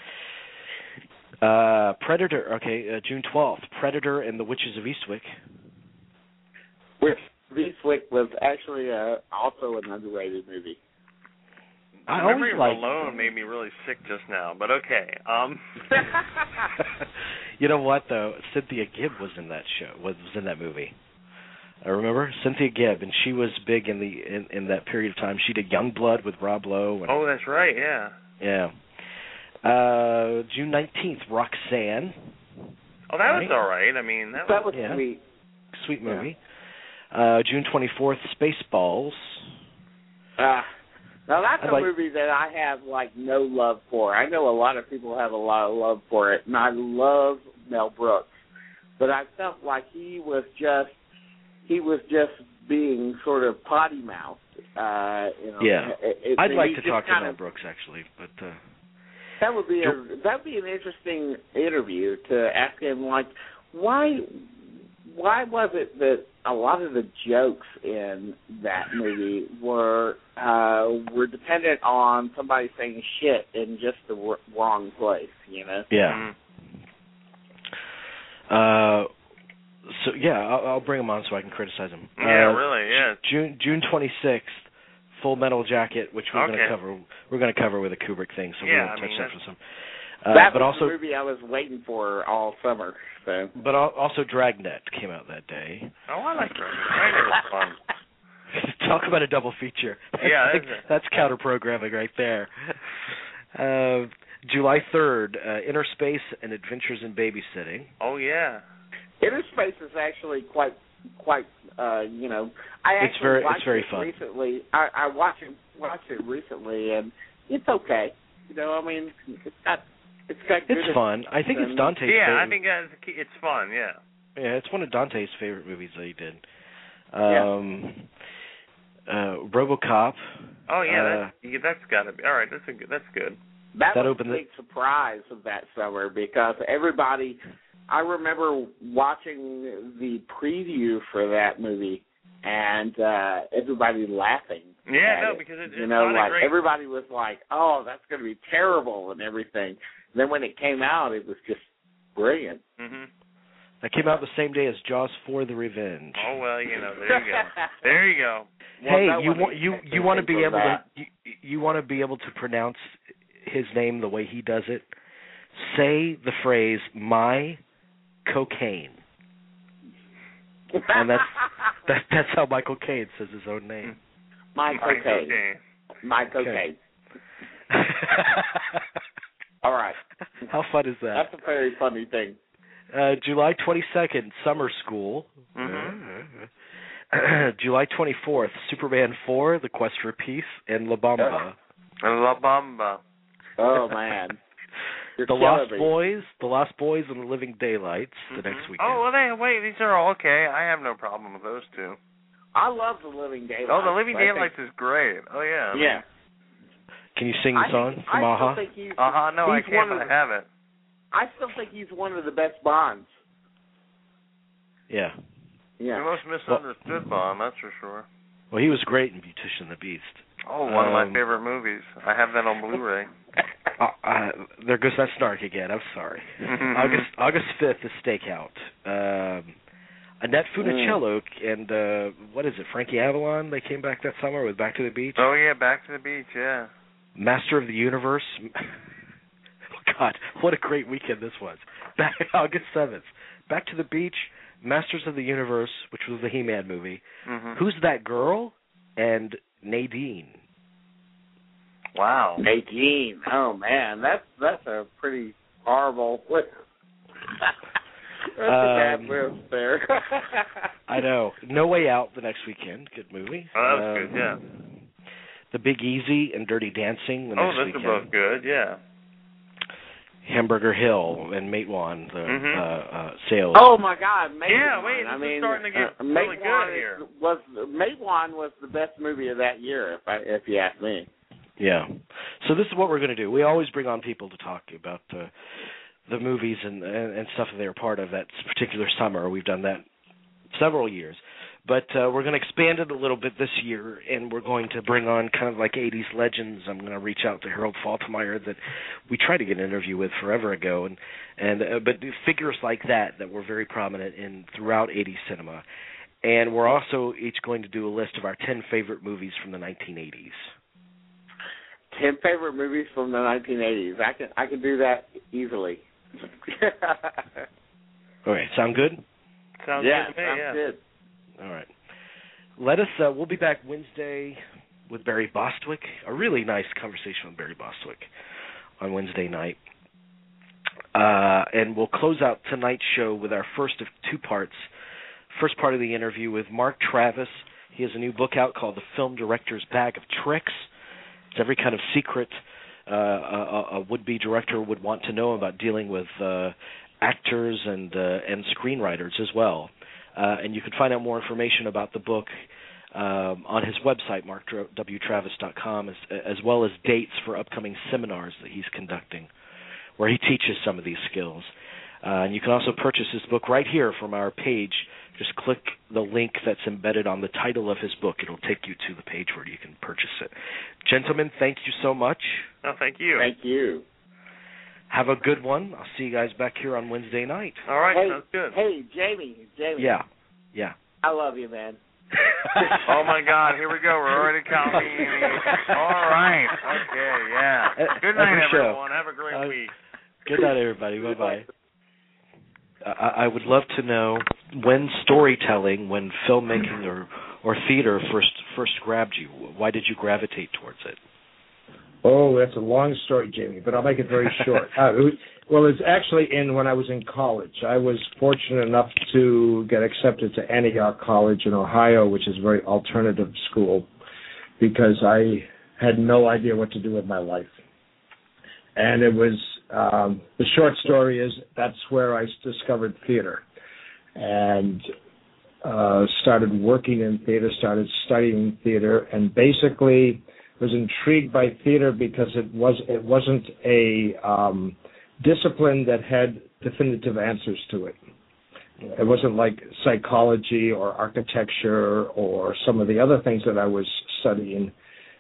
Uh, Predator, okay, uh, June twelfth, Predator and the Witches of Eastwick. Which Eastwick was actually uh, also an underrated movie. I Memory always like alone made me really sick just now, but okay. Um. You know what though? Cynthia Gibb was in that show. Was in that movie. I remember Cynthia Gibb, and she was big in the in, in that period of time. She did Youngblood with Rob Lowe. And, oh, that's right. Yeah. Yeah. Uh, June nineteenth, Roxanne. Oh, that right? was all right. I mean, that, that was, was yeah. sweet. Sweet movie. Yeah. Uh, June twenty-fourth, Spaceballs. Uh, now that's I'd a like, movie that I have like no love for. I know a lot of people have a lot of love for it, and I love Mel Brooks, but I felt like he was just he was just being sort of potty mouthed. Uh, you know, yeah, it, it, I'd like to to talk to kinda, Mel Brooks actually, but uh, that would be a that'd be an interesting interview to ask him like why why was it that a lot of the jokes in that movie were uh, were dependent on somebody saying shit in just the w- wrong place, you know? Yeah. Uh, so yeah, I'll, I'll bring him on so I can criticize him. Yeah, uh, really, yeah. June June twenty-sixth, Full Metal Jacket, which we're okay. going to cover. We're going to cover with a Kubrick thing, so yeah, we're going to touch I mean, that for some. Uh, that but was also, the movie I was waiting for all summer. So. But also Dragnet came out that day. Oh, I like Dragnet. Dragnet was fun. Talk about a double feature. That's yeah, like, that's counter programming right there. Uh, July third, uh, Inner Space and Adventures in Babysitting. Oh yeah. Inner Space is actually quite quite uh, you know I actually it's very watched it's very it fun. recently. I, I watched it watched it recently and it's okay. You know, I mean, it's got it's got good. It's fun. I think it's Dante's yeah, favorite. I think it's, it's fun. Yeah. Yeah, it's one of Dante's favorite movies that he did. Um, yeah. uh, RoboCop. Oh yeah, uh, that's, yeah, that's got to be all right. That's a good. That's good. That, that was opened a big the... surprise of that summer because everybody. I remember watching the preview for that movie and uh, everybody laughing. Yeah, no, it. because it, you it's know, not like a great... everybody was like, "Oh, that's going to be terrible" and everything. And then when it came out, it was just brilliant. Mm-hmm. That came out the same day as Jaws four: The Revenge. Oh well, you know, there you go. There you go. Well, hey, no you want you you want to be able that. to you, you want to be able to pronounce his name the way he does it. Say the phrase "my cocaine," and that's that, that's how Michael Caine says his own name. My cocaine. My cocaine. All right. How fun is that? That's a very funny thing. Uh, July twenty-second, Summer School. Mm-hmm. July twenty-fourth, Superman four, The Quest for Peace, and La Bamba. La Bamba. Oh, man. You're the Lost me. Boys, The Lost Boys and The Living Daylights, the mm-hmm. next weekend. Oh, well, they, wait, these are all okay. I have no problem with those two. I love The Living Daylights. Oh, The Living Daylights think... is great. Oh, yeah. Yeah. Can you sing the I song think, from I Aha? Still think he's, uh-huh, no, he's I can't, but the, I have it. I still think he's one of the best Bonds. Yeah. Yeah. The most misunderstood well, Bond, that's for sure. Well, he was great in Beautician the Beast. Oh, one um, of my favorite movies. I have that on Blu-ray. uh, uh, there goes that snark again. I'm sorry. August August fifth is Stakeout. Um, Annette Funicello mm. and uh, what is it? Frankie Avalon. They came back that summer with Back to the Beach. Oh yeah, Back to the Beach. Yeah. Master of the Universe. Oh God, what a great weekend this was. Back August seventh. Back to the Beach. Masters of the Universe, which was the He-Man movie. Mm-hmm. Who's That Girl? And Nadine. Wow. Nadine. Oh man, that's that's a pretty horrible. That's um, a bad move there. I know. No Way Out the next weekend. Good movie. Oh, that was um, good, yeah. The Big Easy and Dirty Dancing the oh, next those weekend. are both good, yeah. Hamburger Hill and Matewan, the mm-hmm. uh, uh, sales. Oh my God, Matewan! Yeah, wait, this I is mean, starting to get uh, really Matewan good here. Was Matewan was the best movie of that year, if I, if you ask me. Yeah. So this is what we're going to do. We always bring on people to talk about uh, the movies and, and and stuff that they were part of that particular summer. We've done that several years. But uh, we're going to expand it a little bit this year, and we're going to bring on kind of like eighties legends. I'm going to reach out to Harold Faltermeyer that we tried to get an interview with forever ago, and and uh, but figures like that that were very prominent in throughout eighties cinema. And we're also each going to do a list of our ten favorite movies from the nineteen eighties. Ten favorite movies from the nineteen eighties. I can I can do that easily. Okay, sound good? Sounds yeah, good to me, sounds yeah. good. All right. Let us, uh, we'll be back Wednesday with Barry Bostwick. A really nice conversation with Barry Bostwick on Wednesday night. Uh, and we'll close out tonight's show with our first of two parts. First part of the interview with Mark Travis. He has a new book out called The Film Director's Bag of Tricks. It's every kind of secret uh, a, a would-be director would want to know about dealing with uh, actors and uh, and screenwriters as well. Uh, and you can find out more information about the book um, on his website, mark w travis dot com, as, as well as dates for upcoming seminars that he's conducting, where he teaches some of these skills. Uh, and you can also purchase his book right here from our page. Just click the link that's embedded on the title of his book. It'll take you to the page where you can purchase it. Gentlemen, thank you so much. Oh, thank you. Thank you. Have a good one. I'll see you guys back here on Wednesday night. All right, hey, sounds good. Hey, Jamie, Jamie. Yeah, yeah. I love you, man. Oh, my God, here we go. We're already counting. All right. Okay, yeah. Good night, Every everyone. show. Have a great uh, week. Good night, everybody. Bye-bye. I, I would love to know when storytelling, when filmmaking or, or theater first first grabbed you. Why did you gravitate towards it? Oh, that's a long story, Jamie, but I'll make it very short. uh, it was, well, it's actually in when I was in college. I was fortunate enough to get accepted to Antioch College in Ohio, which is a very alternative school, because I had no idea what to do with my life. And it was, um, the short story is that's where I discovered theater and uh, started working in theater, started studying theater, and basically was intrigued by theater because it was it wasn't a um, discipline that had definitive answers to it. It wasn't like psychology or architecture or some of the other things that I was studying,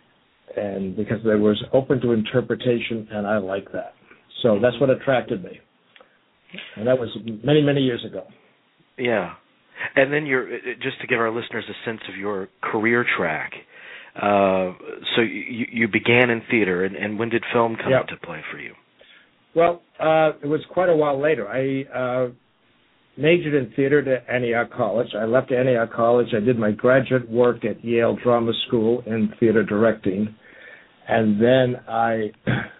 and because they was open to interpretation, and I like that. So that's what attracted me, and that was many many years ago. Yeah, and then you're just to give our listeners a sense of your career track. Uh, so you, you began in theater, and, and when did film come yep. into play for you? Well, uh, it was quite a while later. I uh, majored in theater at Antioch College. I left Antioch College. I did my graduate work at Yale Drama School in theater directing, and then I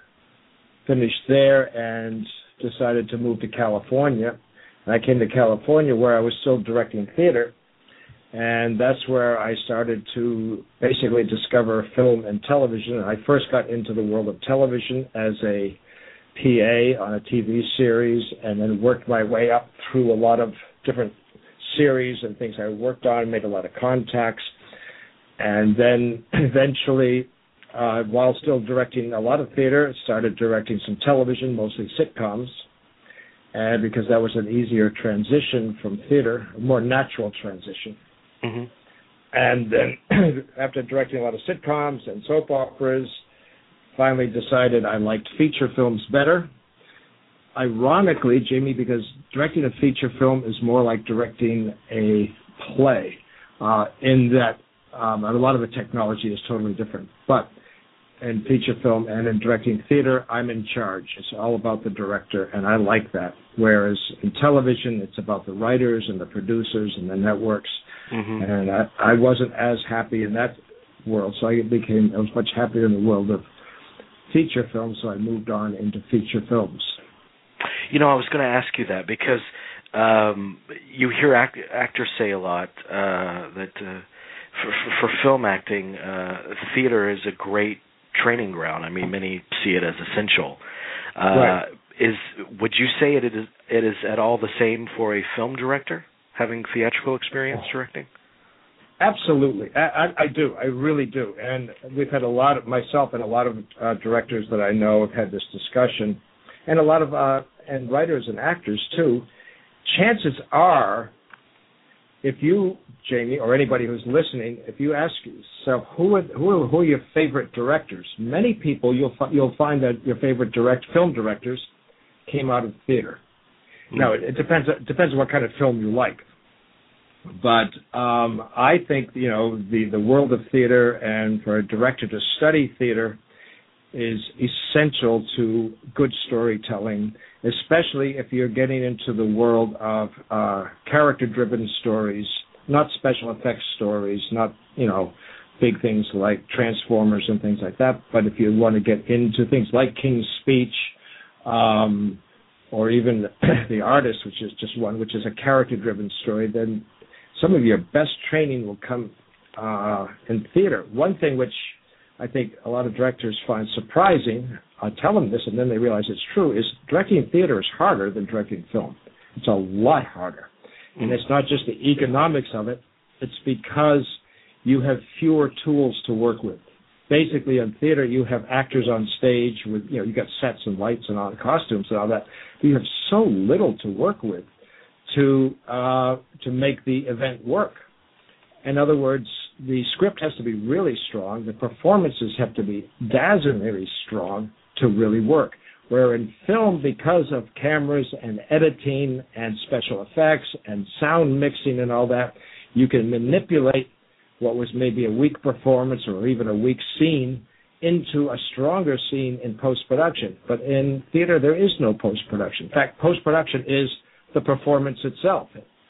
finished there and decided to move to California. And I came to California where I was still directing theater. And that's where I started to basically discover film and television. I first got into the world of television as a P A on a T V series, and then worked my way up through a lot of different series and things I worked on, made a lot of contacts. And then eventually, uh, while still directing a lot of theater, started directing some television, mostly sitcoms. And because that was an easier transition from theater, a more natural transition. Mm-hmm. And then after directing a lot of sitcoms and soap operas, finally decided I liked feature films better. Ironically, Jamie, because directing a feature film is more like directing a play, uh, in that um, a lot of the technology is totally different. But in feature film and in directing theater, I'm in charge. It's all about the director, and I like that. Whereas in television, it's about the writers and the producers and the networks. Mm-hmm. And I, I wasn't as happy in that world, so I became I was much happier in the world of feature films, so I moved on into feature films. You know, I was going to ask you that because um, you hear act- actors say a lot uh, that uh, for, for, for film acting, uh, theater is a great training ground. I mean, many see it as essential. Uh, right. Is would you say it is it is at all the same for a film director, having theatrical experience directing? Absolutely, I, I, I do. I really do. And we've had a lot of myself and a lot of uh, directors that I know have had this discussion, and a lot of uh, and writers and actors too. Chances are, if you, Jamie, or anybody who's listening, if you ask yourself who are, who are, who are your favorite directors, many people you'll fi- you'll find that your favorite direct film directors came out of theater. Mm-hmm. Now it, it depends it depends on what kind of film you like. But um, I think, you know, the, the world of theater, and for a director to study theater is essential to good storytelling, especially if you're getting into the world of uh, character-driven stories, not special effects stories, not, you know, big things like Transformers and things like that. But if you want to get into things like King's Speech, um, or even The Artist, which is just one, which is a character-driven story, then some of your best training will come uh, in theater. One thing which I think a lot of directors find surprising, I tell them this and then they realize it's true, is directing theater is harder than directing film. It's a lot harder. Mm-hmm. And it's not just the economics of it, it's because you have fewer tools to work with. Basically, in theater, you have actors on stage with, you know, you got sets and lights and all, costumes and all that. You have so little to work with to uh, to make the event work. In other words, the script has to be really strong. The performances have to be dazzlingly strong to really work. Where in film, because of cameras and editing and special effects and sound mixing and all that, you can manipulate what was maybe a weak performance or even a weak scene into a stronger scene in post-production. But in theater, there is no post-production. In fact, post-production is the performance itself.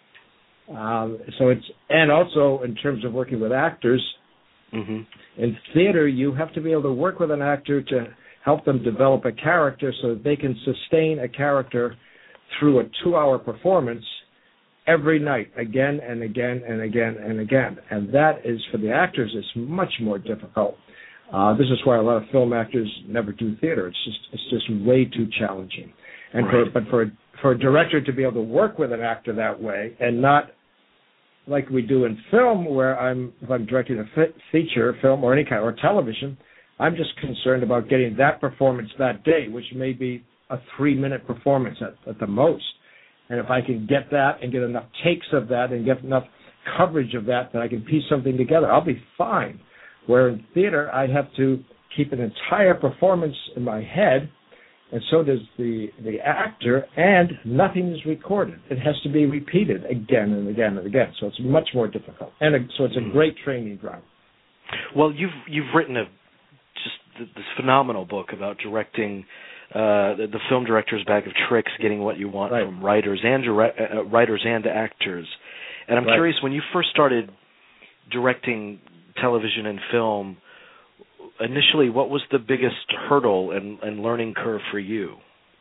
Um, so it's, and also in terms of working with actors, mm-hmm. in theater, you have to be able to work with an actor to help them develop a character so that they can sustain a character through a two-hour performance every night, again and again and again and again. And that is, for the actors, is much more difficult. Uh, this is why a lot of film actors never do theater. It's just it's just way too challenging. And right. for, but for for a director to be able to work with an actor that way, and not like we do in film, where I'm if I'm directing a fi- feature film or any kind or television, I'm just concerned about getting that performance that day, which may be a three-minute performance at, at the most. And if I can get that and get enough takes of that and get enough coverage of that, that I can piece something together, I'll be fine. Where in theater, I have to keep an entire performance in my head, and so does the, the actor, and nothing is recorded. It has to be repeated again and again and again. So it's much more difficult. And it, so it's a great training ground. Well, you've you've written a just this phenomenal book about directing, uh, the, the film director's bag of tricks, getting what you want right. from writers and dire- uh, writers and actors. And I'm right. curious, when you first started directing television and film, initially, what was the biggest hurdle and, and learning curve for you?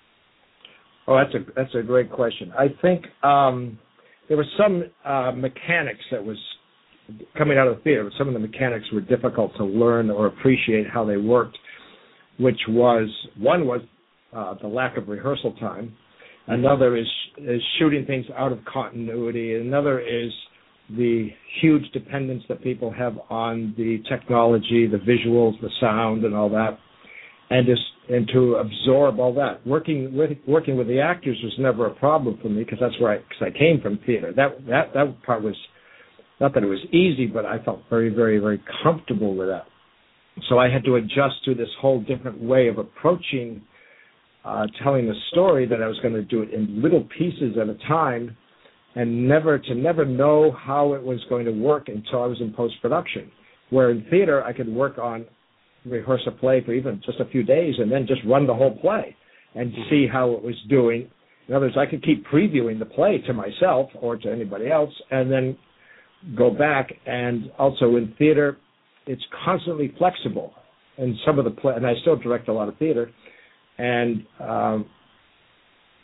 Oh, that's a that's a great question. I think um, there was some uh, mechanics that was coming out of the theater. Some of the mechanics were difficult to learn or appreciate how they worked, which was, one was uh, the lack of rehearsal time. Another is, is shooting things out of continuity. Another is the huge dependence that people have on the technology, the visuals, the sound, and all that, and just and to absorb all that. Working with working with the actors was never a problem for me because that's where I because I came from theater. That that that part was not that it was easy, but I felt very very very comfortable with that. So I had to adjust to this whole different way of approaching uh, telling the story, that I was going to do it in little pieces at a time, and never to never know how it was going to work until I was in post-production. Where in theater, I could work on, rehearse a play for even just a few days and then just run the whole play and see how it was doing. In other words, I could keep previewing the play to myself or to anybody else and then go back. And also in theater, it's constantly flexible. And some of the play, and I still direct a lot of theater, and um,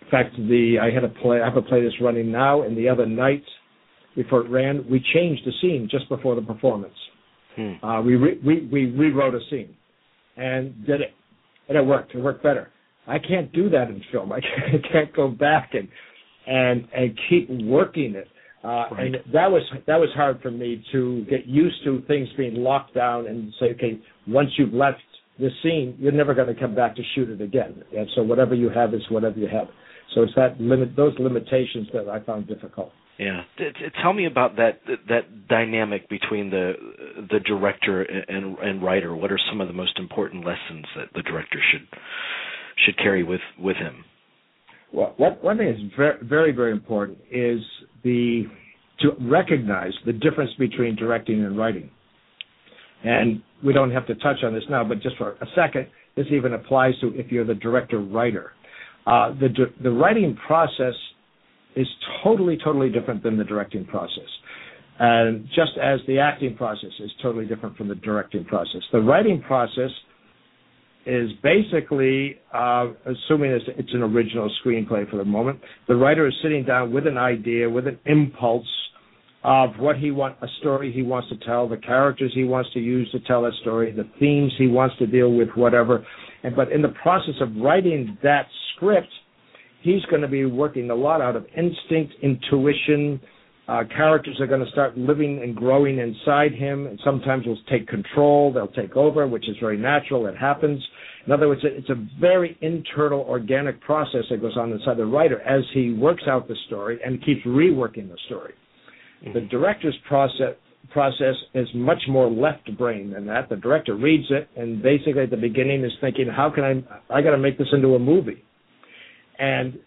In fact, the I had a play. I have a play that's running now, and the other night before it ran, we changed the scene just before the performance. Hmm. Uh, we, re- we we rewrote a scene and did it, and it worked. It worked better. I can't do that in film. I can't, I can't go back and and and keep working it. Uh, right. And that was that was hard for me to get used to things being locked down and say, okay, once you've left the scene, you're never going to come back to shoot it again. And so whatever you have is whatever you have. So it's that limit, those limitations that I found difficult. Yeah, T- t- tell me about that that dynamic between the the director and and writer. What are some of the most important lessons that the director should should carry with, with him? Well, what, one thing that's very, very, very important is the to recognize the difference between directing and writing. And we don't have to touch on this now, but just for a second, this even applies to if you're the director-writer. Uh, the the writing process is totally, totally different than the directing process. And just as the acting process is totally different from the directing process. The writing process is basically, uh, assuming it's, it's an original screenplay for the moment, the writer is sitting down with an idea, with an impulse of what he want, a story he wants to tell, the characters he wants to use to tell that story, the themes he wants to deal with, whatever. And but in the process of writing that script, he's going to be working a lot out of instinct, intuition. Uh, characters are going to start living and growing inside him, and sometimes will take control, they'll take over, which is very natural, it happens. In other words, it's a very internal, organic process that goes on inside the writer as he works out the story and keeps reworking the story. Mm-hmm. The director's process process is much more left brain than that. The director reads it, and basically at the beginning is thinking, how can I, I got to make this into a movie. And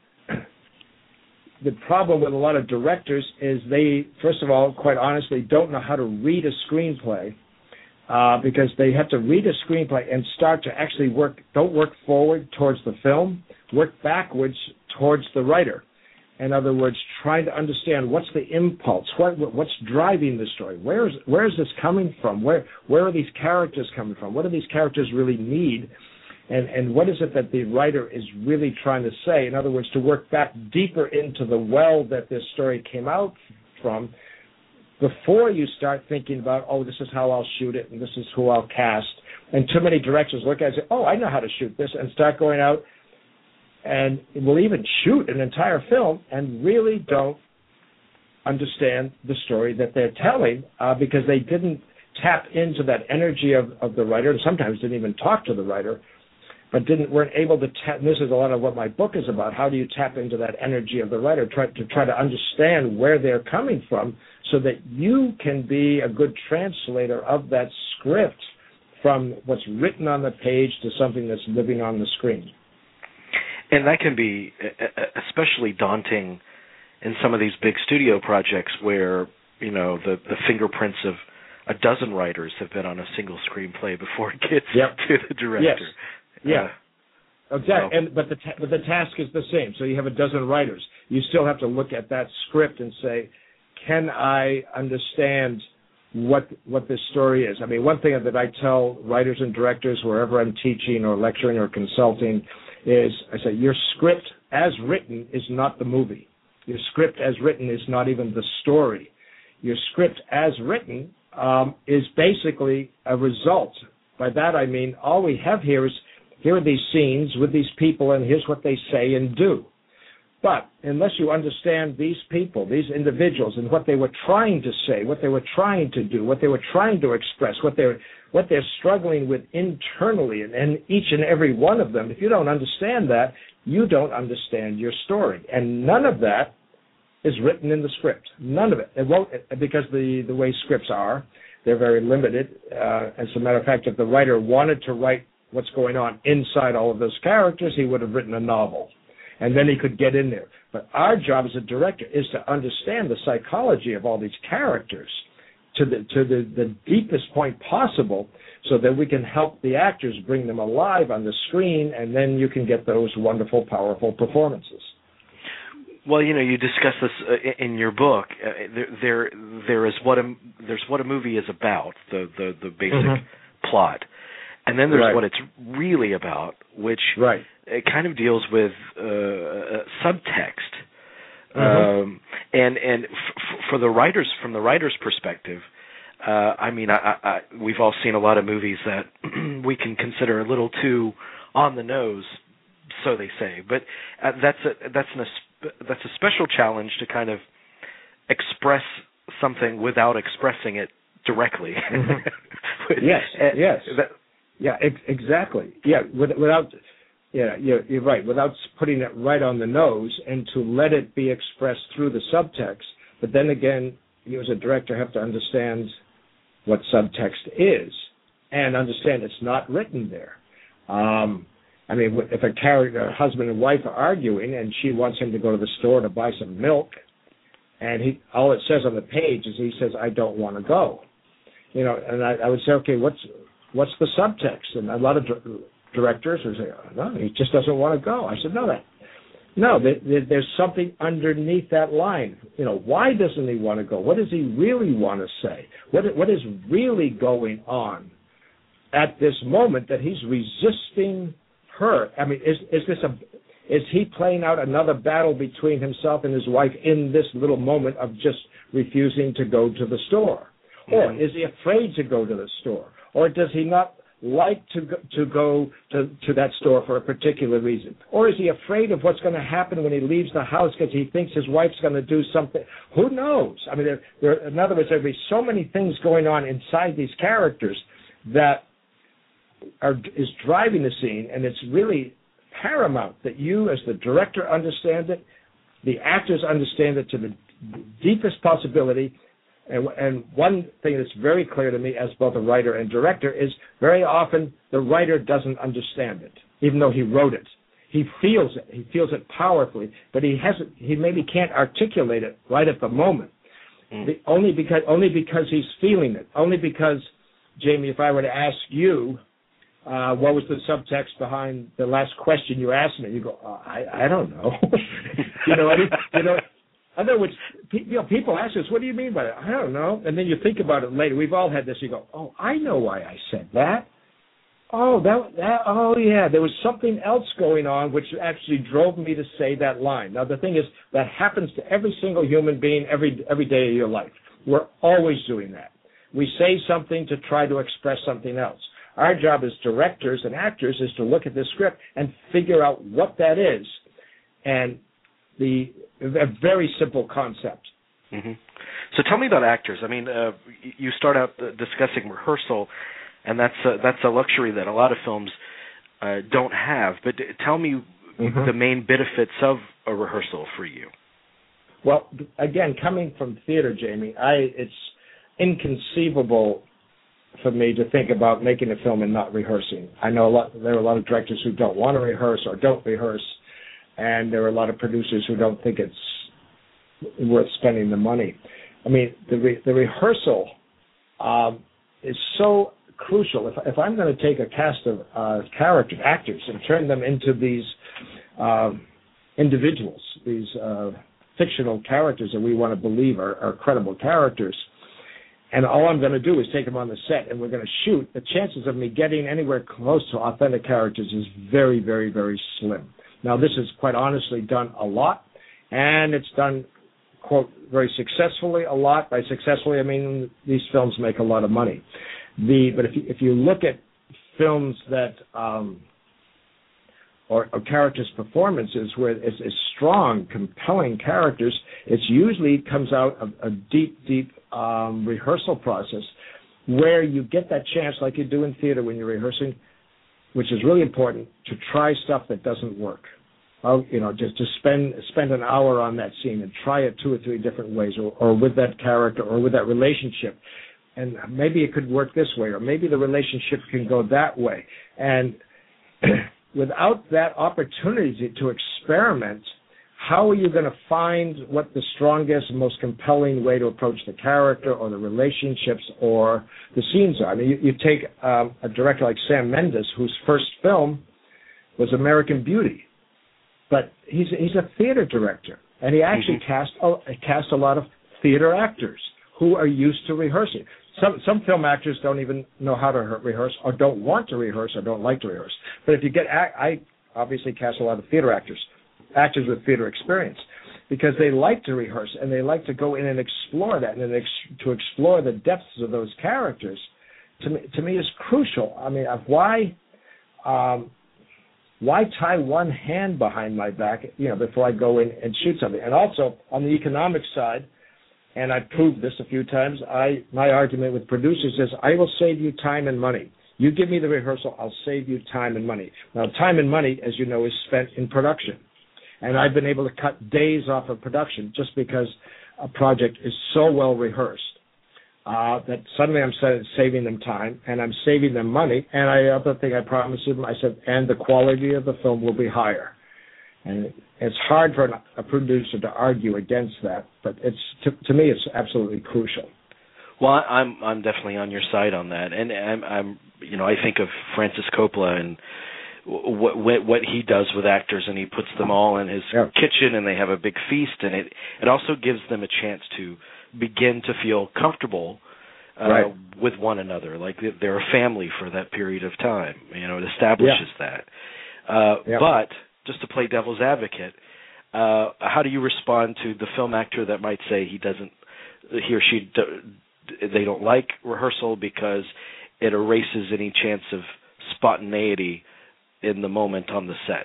the problem with a lot of directors is they, first of all, quite honestly, don't know how to read a screenplay uh, because they have to read a screenplay and start to actually work, don't work forward towards the film, work backwards towards the writer. In other words, trying to understand what's the impulse, what, what's driving the story, where is where is this coming from, where where are these characters coming from, what do these characters really need, and and what is it that the writer is really trying to say? In other words, to work back deeper into the well that this story came out from before you start thinking about, oh, this is how I'll shoot it and this is who I'll cast. And too many directors look at it and say, oh, I know how to shoot this, and start going out and will even shoot an entire film and really don't understand the story that they're telling uh, because they didn't tap into that energy of, of the writer, and sometimes didn't even talk to the writer, but didn't weren't able to tap. And this is a lot of what my book is about. How do you tap into that energy of the writer, try to try to understand where they're coming from, so that you can be a good translator of that script from what's written on the page to something that's living on the screen. And that can be especially daunting in some of these big studio projects where, you know, the, the fingerprints of a dozen writers have been on a single screenplay before it gets yep. to the director. Yes. Yeah. Uh, exactly. So. And but the ta- but the task is the same. So you have a dozen writers. You still have to look at that script and say, can I understand what what this story is? I mean, one thing that I tell writers and directors wherever I'm teaching or lecturing or consulting is, I say, your script as written is not the movie. Your script as written is not even the story. Your script as written um, is basically a result. By that I mean all we have here is, here are these scenes with these people, and here's what they say and do. But unless you understand these people, these individuals, and what they were trying to say, what they were trying to do, what they were trying to express, what they're what they're struggling with internally, and, and each and every one of them, if you don't understand that, you don't understand your story. And none of that is written in the script. None of it. It won't, because the, the way scripts are, they're very limited. Uh, as a matter of fact, if the writer wanted to write what's going on inside all of those characters, he would have written a novel. And then he could get in there. But our job as a director is to understand the psychology of all these characters to the to the, the deepest point possible, so that we can help the actors bring them alive on the screen, and then you can get those wonderful, powerful performances. Well, you know, you discuss this uh, in your book. Uh, there, there, there is what a there's what a movie is about, the the, the basic mm-hmm. plot. And then there's right. what it's really about, which right. it kind of deals with uh, uh, subtext. Mm-hmm. Um, and and f- for the writers, from the writer's perspective, uh, I mean, I, I, I, we've all seen a lot of movies that we can consider a little too on the nose, so they say. But uh, that's a that's an, that's a special challenge to kind of express something without expressing it directly. Mm-hmm. yes, uh, yes, that, yeah, ex- exactly. Yeah, with, without. Yeah, you're, you're right. Without putting it right on the nose, and to let it be expressed through the subtext. But then again, you as a director have to understand what subtext is, and understand it's not written there. Um, I mean, if a character, a husband and wife are arguing, and she wants him to go to the store to buy some milk, and he all it says on the page is he says, "I don't want to go." You know, and I, I would say, okay, what's what's the subtext? And a lot of directors would say, oh, no, he just doesn't want to go. I said, no, that, no, there, there's something underneath that line. You know, why doesn't he want to go? What does he really want to say? What what is really going on at this moment that he's resisting her? I mean, is is this a is he playing out another battle between himself and his wife in this little moment of just refusing to go to the store? Or is he afraid to go to the store? Or does he not like to go, to go to, to that store for a particular reason? Or is he afraid of what's going to happen when he leaves the house because he thinks his wife's going to do something? Who knows? I mean, there, there, in other words, there'll be so many things going on inside these characters that are is driving the scene, and it's really paramount that you, as the director, understand it, the actors understand it to the deepest possibility. And, and one thing that's very clear to me as both a writer and director is very often the writer doesn't understand it, even though he wrote it. He feels it. He feels it powerfully, but he hasn't. He maybe can't articulate it right at the moment. Mm. The, only because only because he's feeling it. Only because, Jamie, if I were to ask you, uh, what was the subtext behind the last question you asked me, you go, oh, I I don't know. you know, you know. In other words, you know, people ask us, what do you mean by that? I don't know. And then you think about it later. We've all had this. You go, oh, I know why I said that. Oh, that, that, oh yeah, there was something else going on which actually drove me to say that line. Now, the thing is, that happens to every single human being every every day of your life. We're always doing that. We say something to try to express something else. Our job as directors and actors is to look at the script and figure out what that is. And the a very simple concept. Mm-hmm. So tell me about actors. I mean, uh, you start out discussing rehearsal, and that's a, that's a luxury that a lot of films uh, don't have. But tell me mm-hmm. the main benefits of a rehearsal for you. Well, again, coming from theater, Jamie, I it's inconceivable for me to think about making a film and not rehearsing. I know a lot. There are a lot of directors who don't want to rehearse or don't rehearse. And there are a lot of producers who don't think it's worth spending the money. I mean, the re- the rehearsal um, is so crucial. If, if I'm going to take a cast of uh, character actors and turn them into these um, individuals, these uh, fictional characters that we want to believe are, are credible characters, and all I'm going to do is take them on the set and we're going to shoot, the chances of me getting anywhere close to authentic characters is very, very, very slim. Now, this is quite honestly done a lot, and it's done, quote, very successfully a lot. By successfully, I mean these films make a lot of money. The But if you, if you look at films that, um, or, or characters' performances where it's, it's strong, compelling characters, it usually comes out of a deep, deep um, rehearsal process where you get that chance, like you do in theater when you're rehearsing, which is really important, to try stuff that doesn't work. Oh, you know, just to spend spend an hour on that scene and try it two or three different ways, or, or with that character, or with that relationship. And maybe it could work this way, or maybe the relationship can go that way. And without that opportunity to experiment, how are you going to find what the strongest, most compelling way to approach the character or the relationships or the scenes are? I mean, you, you take um, a director like Sam Mendes, whose first film was American Beauty, but he's he's a theater director, and he actually mm-hmm. cast a, cast a lot of theater actors who are used to rehearsing. some some film actors don't even know how to rehearse, or don't want to rehearse, or don't like to rehearse. But if you get, I obviously cast a lot of theater actors, actors with theater experience, because they like to rehearse and they like to go in and explore that, and then ex- to explore the depths of those characters. To me, to me, is crucial. I mean, why, um, why tie one hand behind my back, you know, before I go in and shoot something? And also on the economic side, and I've proved this a few times, I my argument with producers is I will save you time and money. You give me the rehearsal, I'll save you time and money. Now, time and money, as you know, is spent in production. And I've been able to cut days off of production just because a project is so well rehearsed uh, that suddenly I'm saving them time and I'm saving them money. And I other thing I promised them, I said, and the quality of the film will be higher. And it's hard for a producer to argue against that, but it's to, to me it's absolutely crucial. Well, I'm I'm definitely on your side on that, and I'm, I'm you know I think of Francis Coppola and what what he does with actors, and he puts them all in his yeah. kitchen, and they have a big feast, and it it also gives them a chance to begin to feel comfortable uh, right. with one another, like they're a family for that period of time. You know, it establishes yeah. that. Uh, yeah. But just to play devil's advocate, uh, how do you respond to the film actor that might say he doesn't, he or she, they don't like rehearsal because it erases any chance of spontaneity in the moment on the set?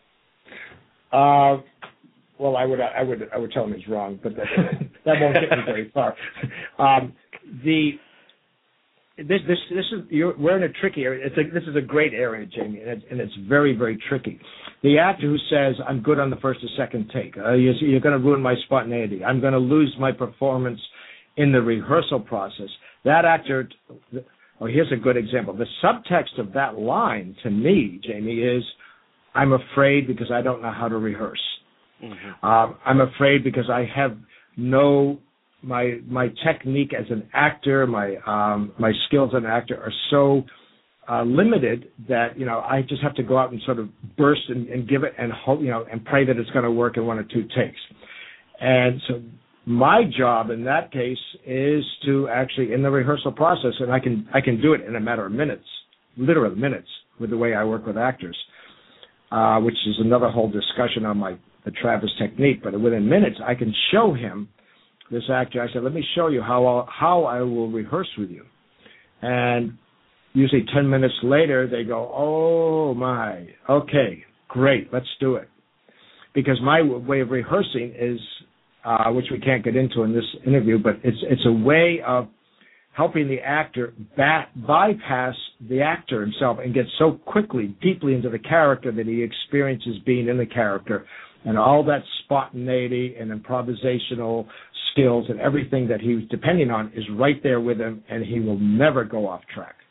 Uh, well, I would, I would, I would tell him he's wrong, but that, that won't get me very far. Um, the This, this, this is you're, we're in a tricky area. It's a, this is a great area, Jamie, and it's, and it's very, very tricky. The actor who says, "I'm good on the first or second take," uh, you're, you're going to ruin my spontaneity. I'm going to lose my performance in the rehearsal process. That actor. Oh, here's a good example. The subtext of that line to me, Jamie, is, "I'm afraid because I don't know how to rehearse. Mm-hmm. Um, I'm afraid because I have no." My my technique as an actor, my um, my skills as an actor are so uh, limited that you know I just have to go out and sort of burst and, and give it and hope you know and pray that it's going to work in one or two takes. And so my job in that case is to actually in the rehearsal process, and I can I can do it in a matter of minutes, literally minutes, with the way I work with actors, uh, which is another whole discussion on my the Travis technique. But within minutes, I can show him. This actor, I said, let me show you how I'll, how I will rehearse with you. And usually ten minutes later, they go, oh, my, okay, great, let's do it. Because my way of rehearsing is, uh, which we can't get into in this interview, but it's it's a way of helping the actor bat, bypass the actor himself and get so quickly, deeply into the character that he experiences being in the character. And all that spontaneity and improvisational skills and everything that he's depending on is right there with him, and he will never go off track.